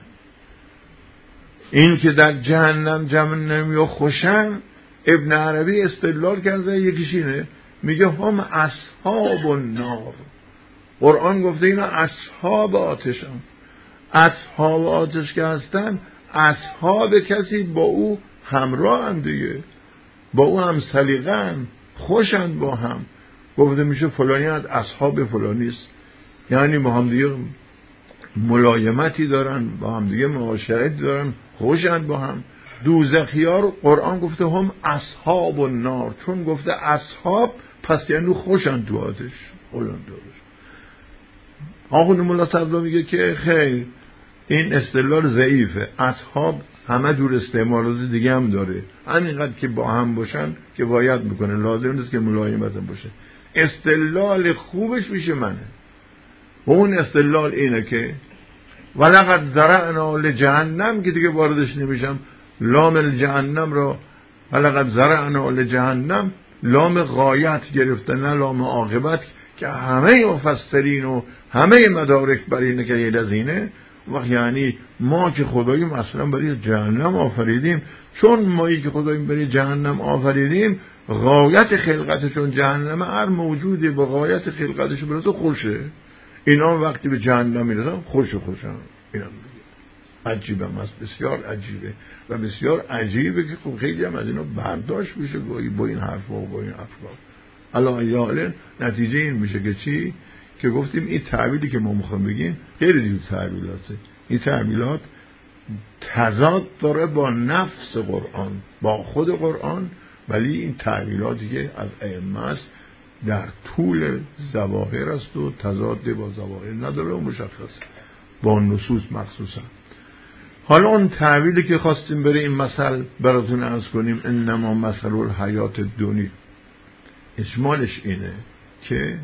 این که در جهنم جهنم یا خوشن، ابن عربی استدلال کرده یکیش اینه، میگه هم اصحاب النار، قرآن گفته اینا اصحاب آتشن، اصحاب آتش که هستن اصحاب کسی با او همراه هم دیگه، با او هم سلیقه‌ن، خوشن با هم، گفته میشه فلانی از اصحاب فلانیست، یعنی با هم دیگه ملایمتی دارن، با هم دیگه معاشرتی دارن، خوشن با هم. دوزخیار قرآن گفته هم اصحاب النار، چون گفته اصحاب پس یعنی خوشن تو آتش. قرآن دارش آخوند مولا صدرا میگه که خیر این استدلال ضعیفه، اصحاب همه جور استعمالات دیگه هم داره، همینقدر که با هم باشن که باید میکنه، لازم نیست که ملایمت هم باشه. استدلال خوبش میشه منه، و اون استدلال اینه که ولقد زرعنا لجهنم، که دیگه واردش نمیشم، لام الجهنم را ولقد زرعنا لجهنم لام غایت گرفته، نه لام عاقبت، که همه مفسرین و همه مدارک برای اینه که غیر از اینه. وقت یعنی ما که خداییم اصلا برای جهنم آفریدیم، چون مایی که خداییم برای جهنم آفریدیم غایت خلقتشون جهنم، هر موجودی با غایت خلقتش برسه خوشه، اینا وقتی به جهنم میرسن خوش خوشن. اینا عجیبه، است بسیار عجیبه و بسیار عجیبه که خب خیلی هم از اینا برداشت میشه گویی با این حرفا و با این افکار. الان یاله نتیجه این میشه که چی؟ که گفتیم این تعبیری که ما میخوام بگیم غیر دیو تعبیراته، این تعبیرات تضاد داره با نفس قرآن، با خود قرآن، ولی این تعبیراتی که از ائمه است در طول ظواهر است و تضاد با ظواهر نداره و مشخص با نصوص مخصوصا. حالا اون تعبیری که خواستیم برای این مثل براتون عرض کنیم، انما مثل الحیات الدنیا، اجمالش اینه که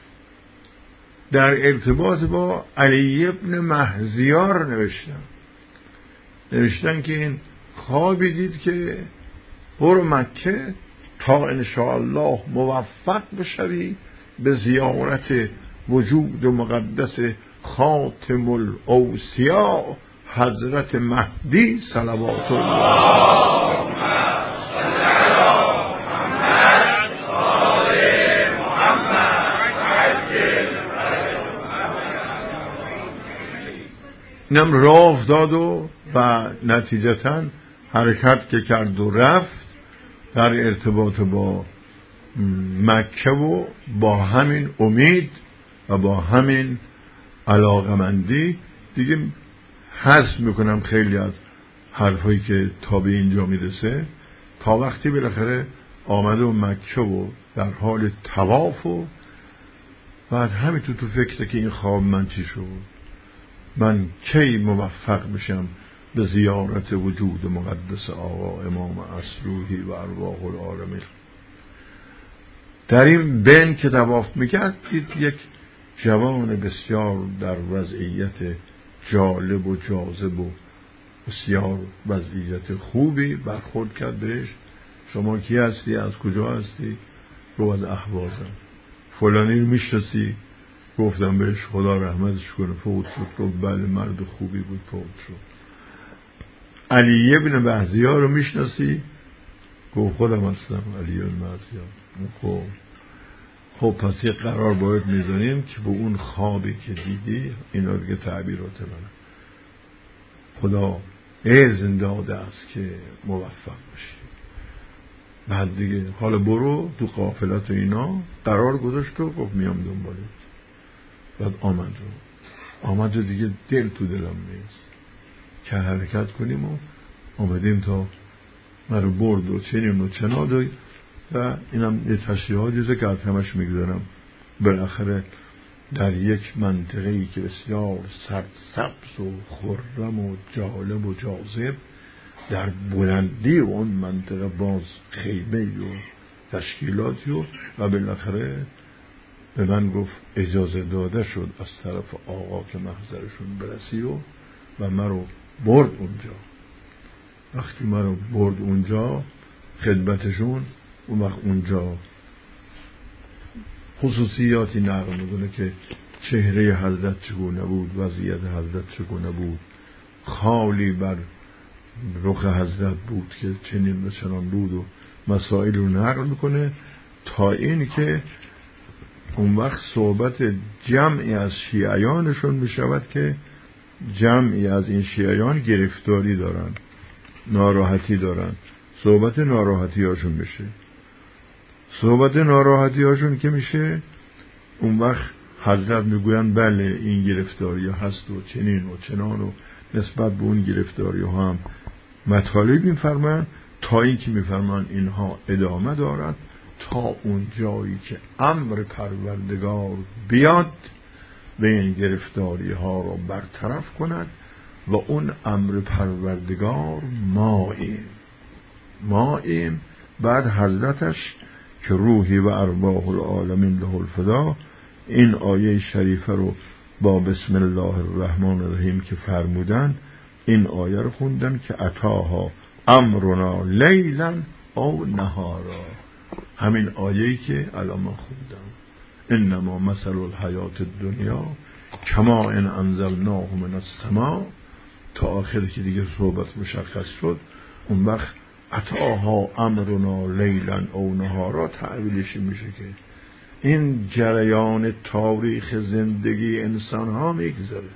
در ارتباط با علی ابن مهزیار نوشتن نوشتن که این خوابی دید که برو مکه تا انشاءالله موفق بشوی به زیارت وجود مقدس خاتم الاوصیا حضرت مهدی صلوات الله. اینم راه داد و و نتیجتاً حرکت که کرد و رفت در ارتباط با مکه و با همین امید و با همین علاقمندی دیگه حذف میکنم خیلی از حرفایی که تا به اینجا میرسه، تا وقتی بالاخره آمده و مکه و در حال طواف و بعد همینطور تو فکر که این خواب من چی شد، من کی موفق بشم به زیارت وجود مقدس آقا امام اصروحی و ارواح العالمین. در این بین که طواف میکرد دید یک جوان بسیار در وضعیت جالب و جاذب و بسیار وضعیت خوبی برخورد کرد بهش. شما کی هستی؟ از کجا هستی؟ رو از اهوازم. فلانی رو میشناسی؟ گفتم بهش خدا رحمتش کنه فوت شد. گفت بله مرد خوبی بود فوت شد. علی ابن مهزیار رو میشناسی؟ گفت خودم هستم علی ابن مهزیار. خب خب پس یه قرار باید میذاریم که به اون خوابی که دیدی، اینا دیگه تعبیرات من، خدا اذن داده است که موفق بشی. بعد دیگه حالا برو تو قافلت و اینا قرار گذاشت و گفت میام دنبالت. بعد آمد و آمد و دیگه دل تو دلم نیست که حرکت کنیم و آمدیم تا مرو برد و چنین و چناد و و اینم یه تشریحاتی که از همش میگذارم. بالاخره در یک منطقه‌ای که بسیار سبز و خرم و جالب و جاذب، در بلندی اون منطقه باز خیمه و تشکیلاتی و و بالاخره به من گفت اجازه داده شد از طرف آقا که محضرشون برسی و و من رو برد اونجا. وقتی ما رو برد اونجا خدمتشون، اون وقت اونجا خصوصیاتی نقل میکنه که چهره حضرت چگونه بود، وضعیت حضرت چگونه بود، خالی بر رخ حضرت بود که چنین و چنان بود و مسائل رو نقل میکنه، تا این که اون وقت صحبت جمعی از شیعیانشون میشود که جمعی از این شیعیان گرفتاری دارن، ناراحتی دارن. صحبت ناراحتی هاشون میشه. صحبت ناراحتی هاشون که میشه، اون وقت حضرت میگوین بله این گرفتاری هست و چنین و چنان و نسبت به اون گرفتاری ها هم مطالب میفرمان، تا این که میفرمان اینها ادامه دارد تا اون جایی که امر پروردگار بیاد و این گرفتاری ها رو برطرف کند و اون امر پروردگار ماییم ماییم. بعد حضرتش که روحی و ارواح العالمین له الفدا این آیه شریفه رو با بسم الله الرحمن الرحیم که فرمودن، این آیه رو خوندن که اتاها امرنا لیلا او نهارا، همین آیه‌ای که الان ما خوندم، انما مثل الحیات الدنیا کما ان انزلناه من السماء، تا آخری که دیگه صحبت مشخص شد. اون وقت اتاها امرنا لیلا او نهارا تعبیرش میشه که این جریان تاریخ زندگی انسان ها میگذره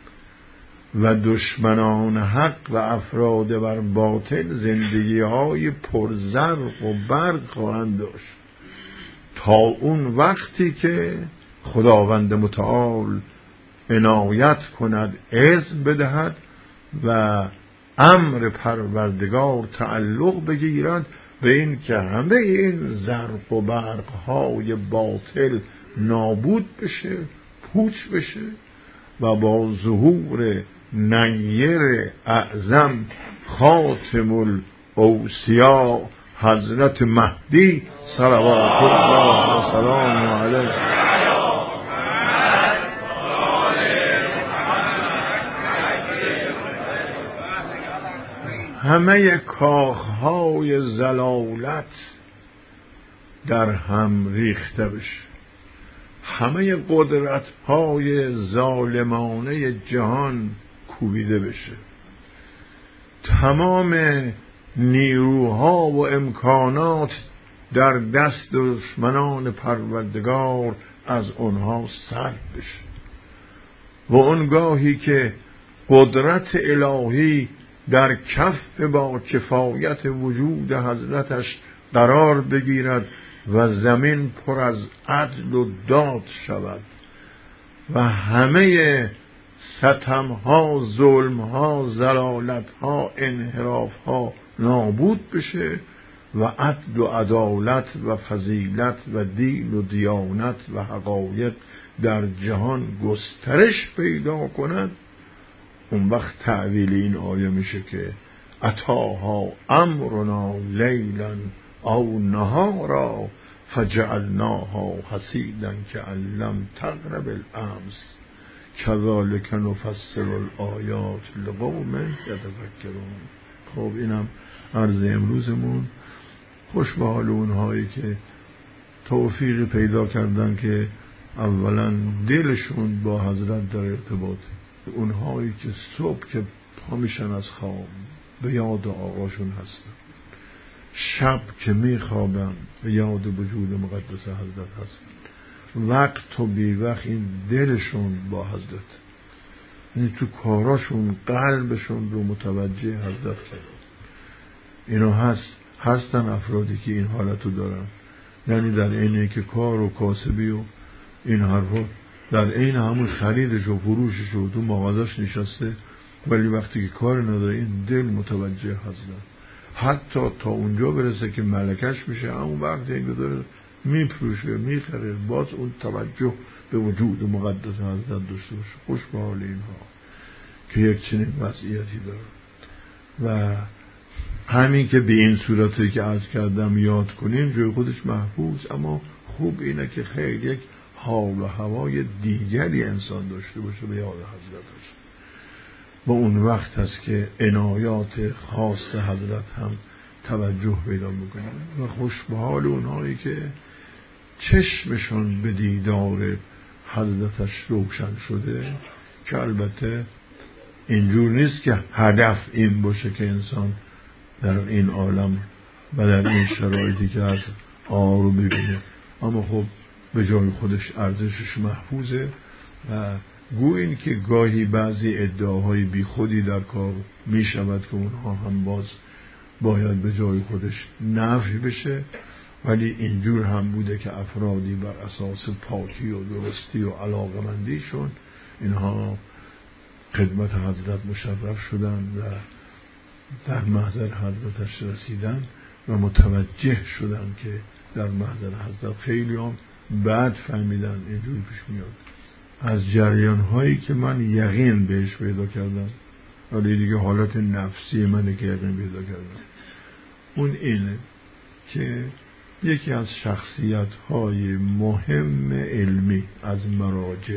و دشمنان حق و افراد بر باطل زندگی های پرزرق و برق خواهند داشت تا اون وقتی که خداوند متعال عنایت کند، اذن بدهد و امر پروردگار تعلق بگیرد به این که همه این زرق و برق های باطل نابود بشه، پوچ بشه و با ظهور نیر اعظم خاتم الاوصیا حضرت مهدی صلوات الله و سلام علیه همه کاخهای زلالت در هم ریخته بشه، همه قدرتهای ظالمانه جهان کوبیده بشه، تمام نیروها و امکانات در دست دشمنان پروردگار از آنها سلب بشه و اونگاهی که قدرت الهی در کف با کفایت وجود حضرتش قرار بگیرد و زمین پر از عدل و داد شود و همه ستمها، ظلمها، زلالتها، انحرافها نابود بشه و عدل و عدالت و فضیلت و دین و دیانت و حقایق در جهان گسترش پیدا کند. اون وقت تعویل این آیه میشه که اتاها امرنا لیلا او نهارا فجعلناها حصیدا کأن لم تغن بالامس کذالک نفصل الآیات لقوم یتفکرون. خب اینم عرض امروزمون. خوش به حال اونهایی که توفیق پیدا کردن که اولا دلشون با حضرت در ارتباط، اونهایی که صبح که پا میشن از خواب به یاد آقاشون هستن، شب که میخوابن به یاد وجود مقدس حضرت هستن، وقت و بی وقت این دلشون با حضرت، یعنی تو کاراشون قلبشون رو متوجه حضرت کرد. اینا هست هستن افرادی که این حالتو دارن، یعنی در اینه که کار و کاسبی و این حرفا در عین همون خریدش و فروشش و تو مغازش نشسته، ولی وقتی که کار نداره این دل متوجه حضرت، حتی تا اونجا برسه که ملکش میشه، همون وقت اینکه داره میپروشه میخره، باز اون توجه به وجود مقدس حضرت داشته باشه. خوش به حال اینها که یک چنین وضعیتی داره. و همین که به این صورتی که عرض کردم یاد کنیم جای خودش محفوظ، اما خوب اینه که خیلی یک حال و هوای دیگری انسان داشته باشه به یاد حضرتش. و اون وقت هست که عنایات خاص حضرت هم توجه پیدا میکنه و خوش به حال اونهایی که چشمشون به دیدار حضرتش روشن شده، که البته اینجور نیست که هدف این باشه که انسان در این عالم و در این شرایطی که از آن رو ببینه، اما خب به جای خودش ارزشش محفوظه و گویین که گاهی بعضی ادعاهای بی خودی در کار می شود که اونها هم باز باید به جای خودش نفی بشه، ولی اینجور هم بوده که افرادی بر اساس پاکی و درستی و علاقمندیشون اینها خدمت حضرت مشرف شدن و در محضر حضرتش رسیدن و متوجه شدن که در محضر حضرت خیلی هم بعد فهمیدن اینجور پیش میاد. از جریان هایی که من یقین بهش پیدا کردم، ولی دیگه حالت نفسی منه که یقین پیدا کردم، اون اینه که یکی از شخصیت های مهم علمی از مراجع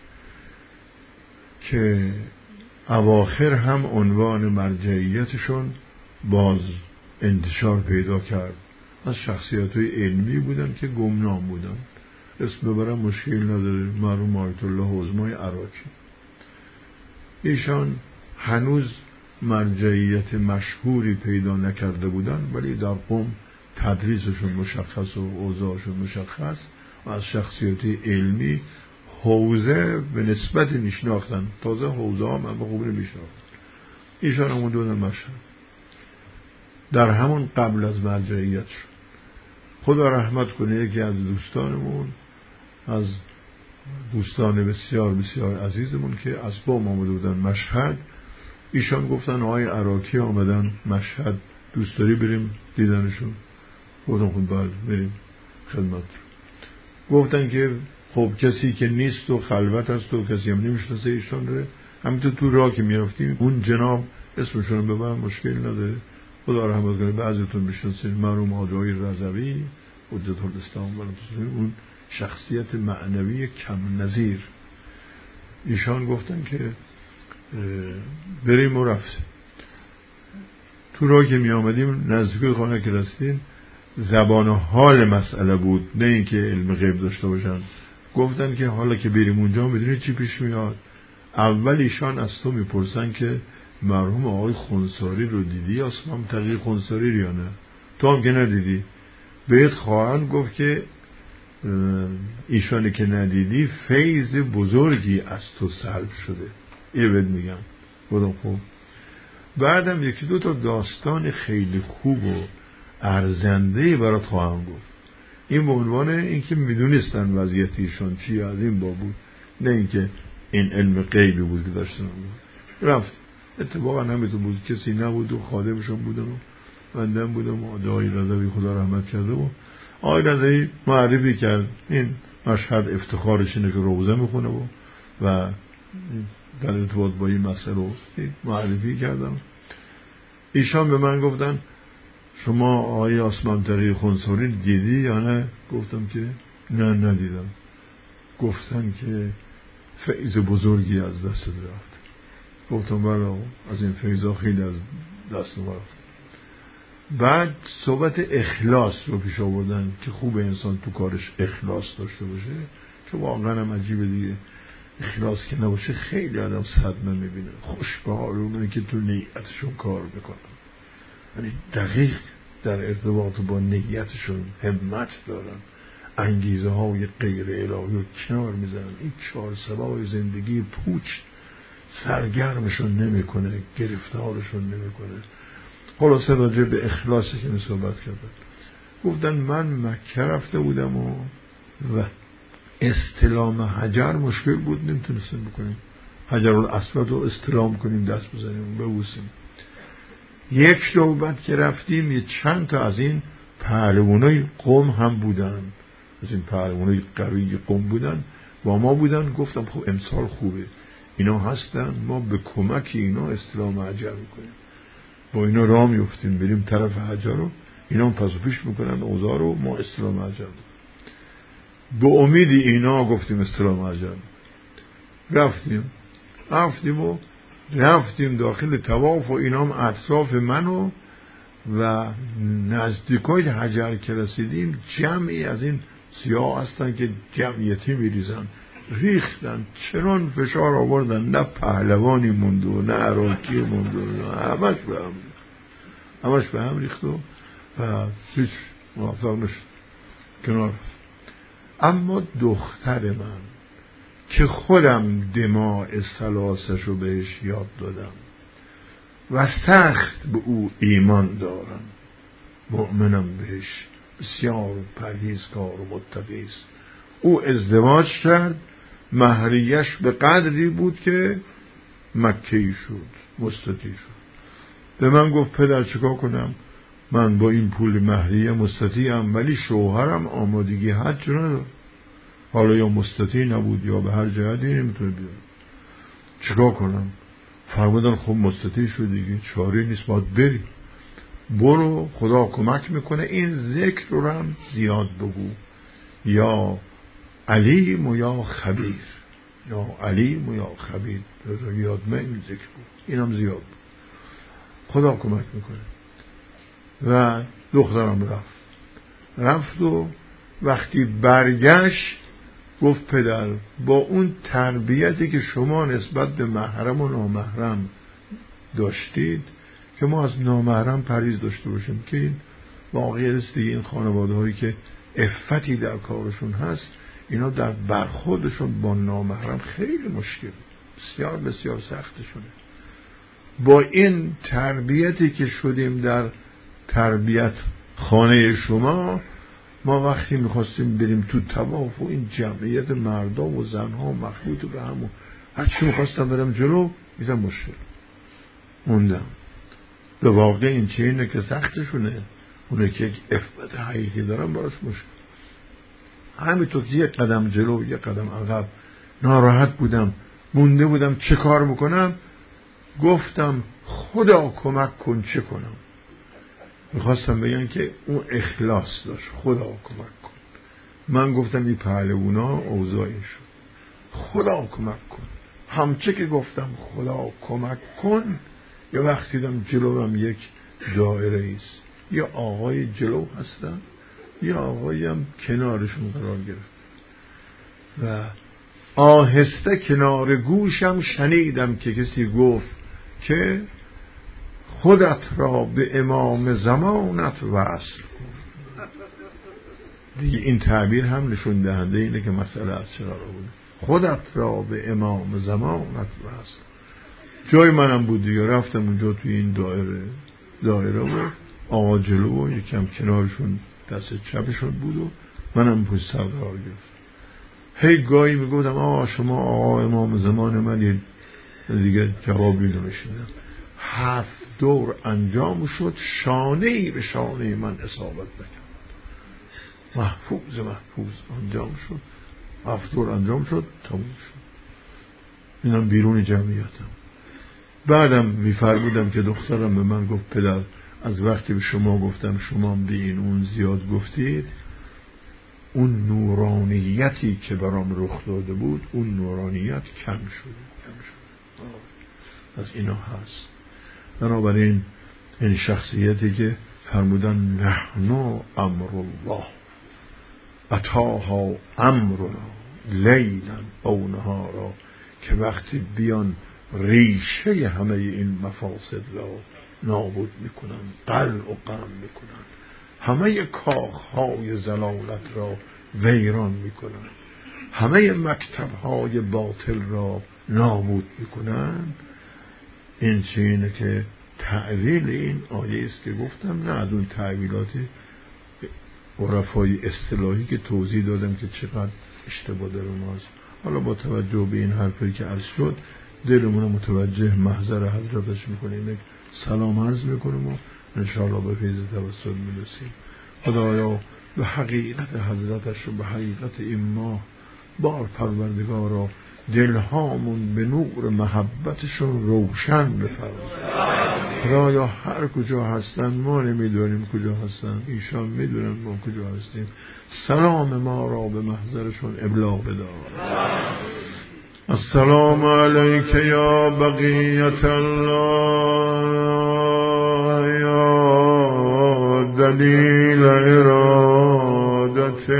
که اواخر هم عنوان مرجعیتشون باز انتشار پیدا کرد، از شخصیت های علمی بودن که گمنام بودن، اسم ببرم مشکل نداره، مرحوم آیت الله عظمای عراقی. ایشان هنوز مرجعیت مشهوری پیدا نکرده بودن، ولی در قم تدریسشون مشخص و اوضاعشون مشخص و از شخصیت علمی حوزه به نسبت میشناختن، تازه حوزه هم هم خوب نمیشناختن. ایشان همون دونن مشهد در همون قبل از مرجعیت شد. خدا رحمت کنه یکی از دوستانمون، از دوستان بسیار بسیار عزیزمون که از بام آمده بودن مشهد، ایشان گفتن آقای عراقی آمدن مشهد، دوست داری بریم دیدنشون؟ گفتم خود باید بریم خدمت. گفتن که خب کسی که نیست و خلوت است و کسی هم نمیشناسه ایشان رو، همینطور تو راه که میرفتیم اون جناب اسمشون رو ببرم مشکل نداره، خدا رحمت کنه بعضیتون میشناسین، مرحوم حاجی رضوی حجت الاسلام، اون شخصیت معنوی کم نظیر، ایشان گفتن که بریم و رفت. تو راه که می آمدیم نزدیک خانه که رسیدیم، زبان حال مسئله بود، نه اینکه علم غیب داشته باشن. گفتن که حالا که بریم اونجا میدونی چی پیش میاد؟ اول ایشان از تو میپرسن که مرحوم آقای خونساری رو دیدی؟ اسمم تغییر خونساری یا نه؟ تو هم که ندیدی. بهت خواهند گفت که ایشانی که ندیدی فیض بزرگی از تو سلب شده. این بهت میگم. بودم خوب. بعدم یکی دو تا داستان خیلی خوب و ارزنده‌ای برات خواهم گفت. این به عنوان اینکه میدونستن وضعیت ایشان چی، از این باب بود، نه اینکه این علم غیبی بود که داشتن بود. رفت اتفاقا همینطور بود، کسی نبود و خادمشون بودم و بندم بودم و آقای رضوی خدا رحمت کرده و آقای رضوی معرفی کرد این مشهد افتخارش اینه که روزه میخونه و و در ارتباط با این مسئله معرفی کردم. ایشان به من گفتن شما آقای آسمان تقی خونساری دیدی یا نه؟ گفتم که نه ندیدم. گفتن که فیض بزرگی از دست رفت. گفتم بله از این فیضا خیلی از دست رفت. بعد صحبت اخلاص رو پیش آوردن که خوب انسان تو کارش اخلاص داشته باشه، که واقعا هم عجیبه دیگه، اخلاص که نباشه خیلی آدم صدمه میبینه. خوش به حال اونایی که تو نیتشون کار میکنن، یعنی دقیق در ارتباط با نیتشون همت دارن، انگیزه های غیر الهی رو کنار میزنن. این چهار سبای زندگی پوچ سرگرمشون نمیکنه، گرفتارشون نمیکنه. خلاصه راجع به اخلاصی که می صحبت کردن، گفتن من مکه رفته بودم و و استلام حجر مشکل بود، نمیتونستیم بکنیم حجر الاسود رو استلام کنیم، دست بزنیم ببوسیم. یک نوبت که رفتیم یه چند تا از این پهلوانای قم هم بودن، از این پهلوانای قوی قم بودن با ما بودن. گفتم خب امسال خوبه اینا هستن، ما به کمک اینا استلام حجر میکنیم، با اینا راه میفتیم بریم طرف حجر رو، اینا هم پس و پیش میکنن اوضاع رو، ما استلام حجر به امید اینا گفتیم استلام حجر. رفتیم رفتیم و رفتیم داخل طواف و اینام اطراف منو و نزدیکای حجر که رسیدیم جمعی از این سیاه هستن که جمعیتی میریزن، ریختن، چنان فشار آوردن، نه پهلوانی موند و نه عراقی موند و همش به هم همش به هم ریخت و هیچ موفق نشد کنار. اما دختر من که خودم دماء سلاسش رو بهش یاد دادم و سخت به او ایمان دارم، مؤمنم بهش، بسیار پرهیزکار و متقی است. او ازدواج کرد، مهریش به قدری بود که مکی شد، مستطیع شد. به من گفت پدر چیکار کنم؟ من با این پول مهریه مستطیعم ولی شوهرم آمادگی حج نداره، حالا یا مستطیع نبود یا به هر جهتی نمیتونه بیاد، چیکار کنم؟ فرمودن خب مستطیع شد دیگه، چاره نیست، باید بری، برو خدا کمک میکنه. این ذکر رو هم زیاد بگو، یا علیم و یا خبیر، یا علیم و یا خبیر، یاد من این ذکر بود، این هم زیاد بود، خدا کمک میکنه. و دخترم رفت رفت و وقتی برگشت گفت پدر با اون تربیتی که شما نسبت به محرم و نامحرم داشتید که ما از نامحرم پرهیز داشته باشیم، که این واقعی است دیگه. این خانواده هایی که عفتی در کارشون هست، اینا در برخوردشون با نامحرم خیلی مشکل، بسیار بسیار سختشونه. با این تربیتی که شدیم در تربیت خانه شما، ما وقتی میخواستیم بریم تو طواف و این جمعیت مردم و زنها مخلوط به هم و هر چی میخواستم برم جلو میدم مشکل موندم. به واقع این چه اینه که سختشونه، اونه که یک افت حقیقی دارن براش مشکل. همینطور که یک قدم جلو یک قدم عقب ناراحت بودم، مونده بودم چه کار میکنم، گفتم خدا کمک کن چه کنم. میخواستم بگن که اون اخلاص داشت، خدا کمک کن. من گفتم این پهلوونا اوضاع این شد، خدا کمک کن. همچه که گفتم خدا کمک کن، یه وقتی دیدم جلوم یک دایره ایست، یه آقای جلو هستن، یه آقایی هم کنارشون قرار گرفت و آهسته کنار گوشم شنیدم که کسی گفت که خودت را به امام زمانت وصل کن. دیگه این تعبیر هم نشون دهنده اینه که مسئله از چه قرار بوده. خودت را به امام زمانت وصل. جای منم بود دیگه، رفتم اونجا توی این دایره دایره و آقا جلو و یکم کنارشون دست چپشون بود و منم پشت سر قرار گرفت. هی گاهی میگفتم آقا شما آقا امام زمان من، یه دیگه جوابی نمیشیدم. هفت دور انجام شد، شانه ای به شانه من اصابت نکرد، محفوظ محفوظ انجام شد. هفت دور انجام شد، تموم شد. اینم بیرون جمعیتم. بعدم میفرمودم که دخترم به من گفت پدر از وقتی به شما گفتم شما به این اون زیاد گفتید، اون نورانیتی که برام رخ داده بود، اون نورانیت کم شده کم شده از اینا هست. بنابراین این شخصیتی که فرمودن نحنو امر الله اتاها امرنا لیلا او نهارا، که وقتی بیان ریشه همه این مفاسد را نابود میکنن، قلع و قم میکنن، همه کاخهای زلالت را ویران میکنن، همه مکتبهای باطل را نابود میکنن. این چیزی که تعویل این آیه است که گفتم، نه از اون تعویلات عرفای اصطلاحی که توضیح دادم که چقدر اشتباه در اوناست. حالا با توجه به این حرفی که عرض شد دلمون متوجه محضر حضرتش میکنیم، سلام عرض میکنیم و انشاءالله به فیض توسل میرسیم. خدایا به حقیقت حضرتش و به حقیقت این ماه بار پروردگارا دلهامون به نور محبتشون روشن بفرما. خدایا هر کجا هستن ما نمیدونیم کجا هستن، ایشان میدونن ما کجا هستیم، سلام ما را به محضرشون ابلاغ بدار. السلام عليك يا بقية الله يا دليل إرادة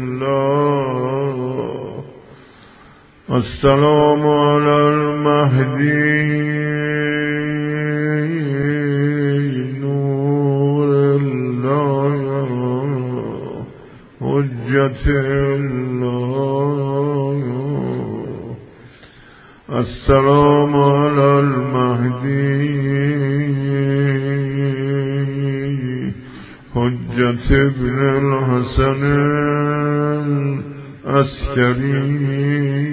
الله. السلام على المهدي نور الله حجة الله. السلام على المهدي حجة ابن الحسن العسكري.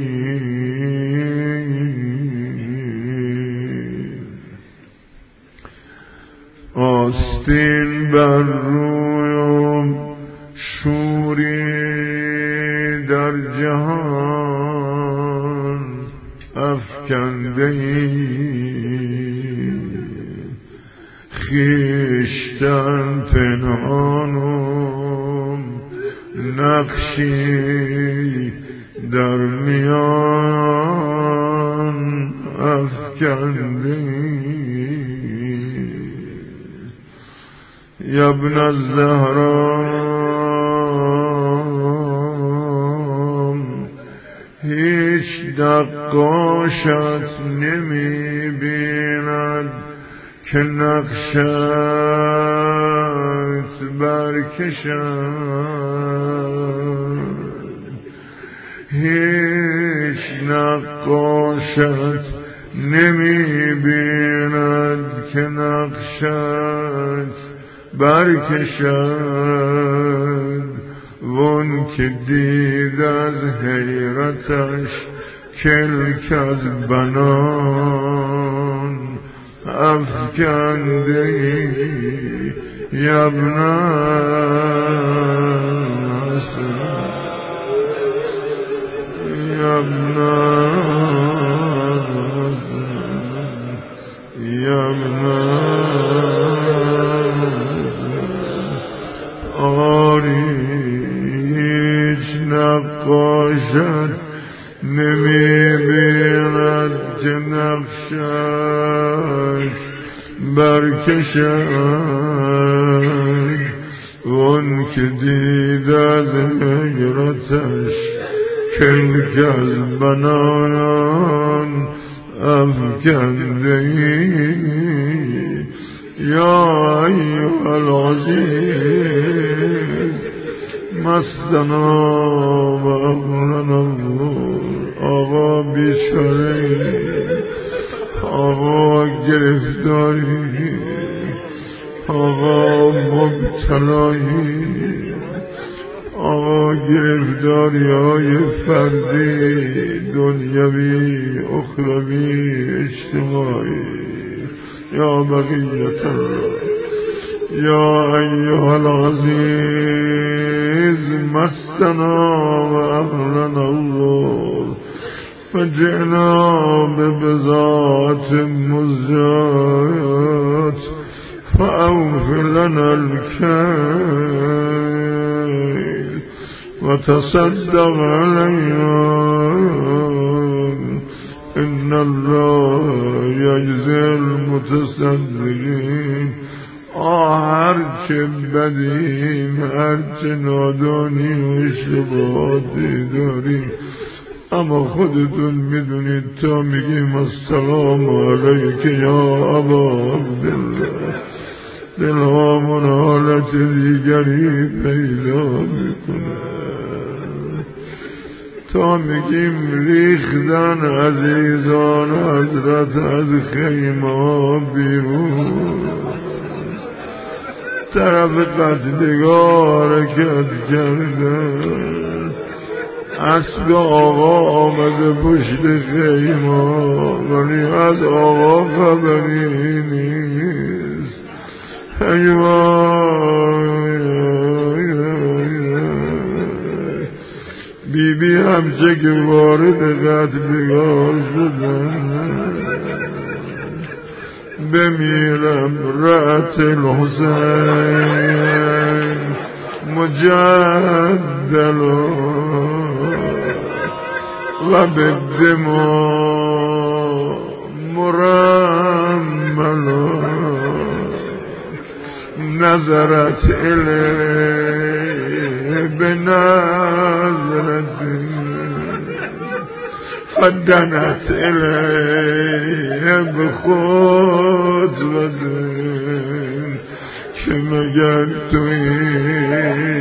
آستین بر رویم شوری در جهان افکنده ای، خویشتن پنهانم نقشی در میان افکنده ای. یا ابن الزهرا هیچ نقاشت نمی بیند که نقشت برکشد. هیچ نقاشت نمی بیند که نقشت برکشد. وان که دید از حیرتش کلک از بنان افکنده ای. یا ابن الحسن یا ابن الحسن یا ابن آریچ نقاشت نمی بیند که نقشش برکشد. وان که دید از حیرتش کلک از بنان افکنده ای. یا ایها العزیز مستنا و اغلنا الله. آقا بیچاره، آقا گرفتاری، آقا مبتلایی، آقا گرفتاری های فردی، دنیوی، اخروی، اجتماعی. یا بقیت الله یا ایها العزیز مسنا و اهلنا الله فجئنا ببضاعة مزجاة فأوف لنا الكيل وتصدق علينا إن الله يجزي المتصدقين. هرچه بدیم، هرچه نادانی و اشتباهاتی داریم، اما خودتون میدونید تا میگیم السلام علیک یا ابا عبدالله دلهامون حالت دیگری پیدا میکنه. تا میگیم ریختن عزیزان حضرت از خیمه بیرون، طرف قتلگاه حرکت کردن، اسب آقا آمده پشت خیمه ولی از آقا خبری نیست. بی بی همچه که وارد قتلگاه شدن بمیرم رأت الحسین مجدلا و بالدماء مرملا نظرت إليه بنظرة فدنت إليه بخطوة که مگر توی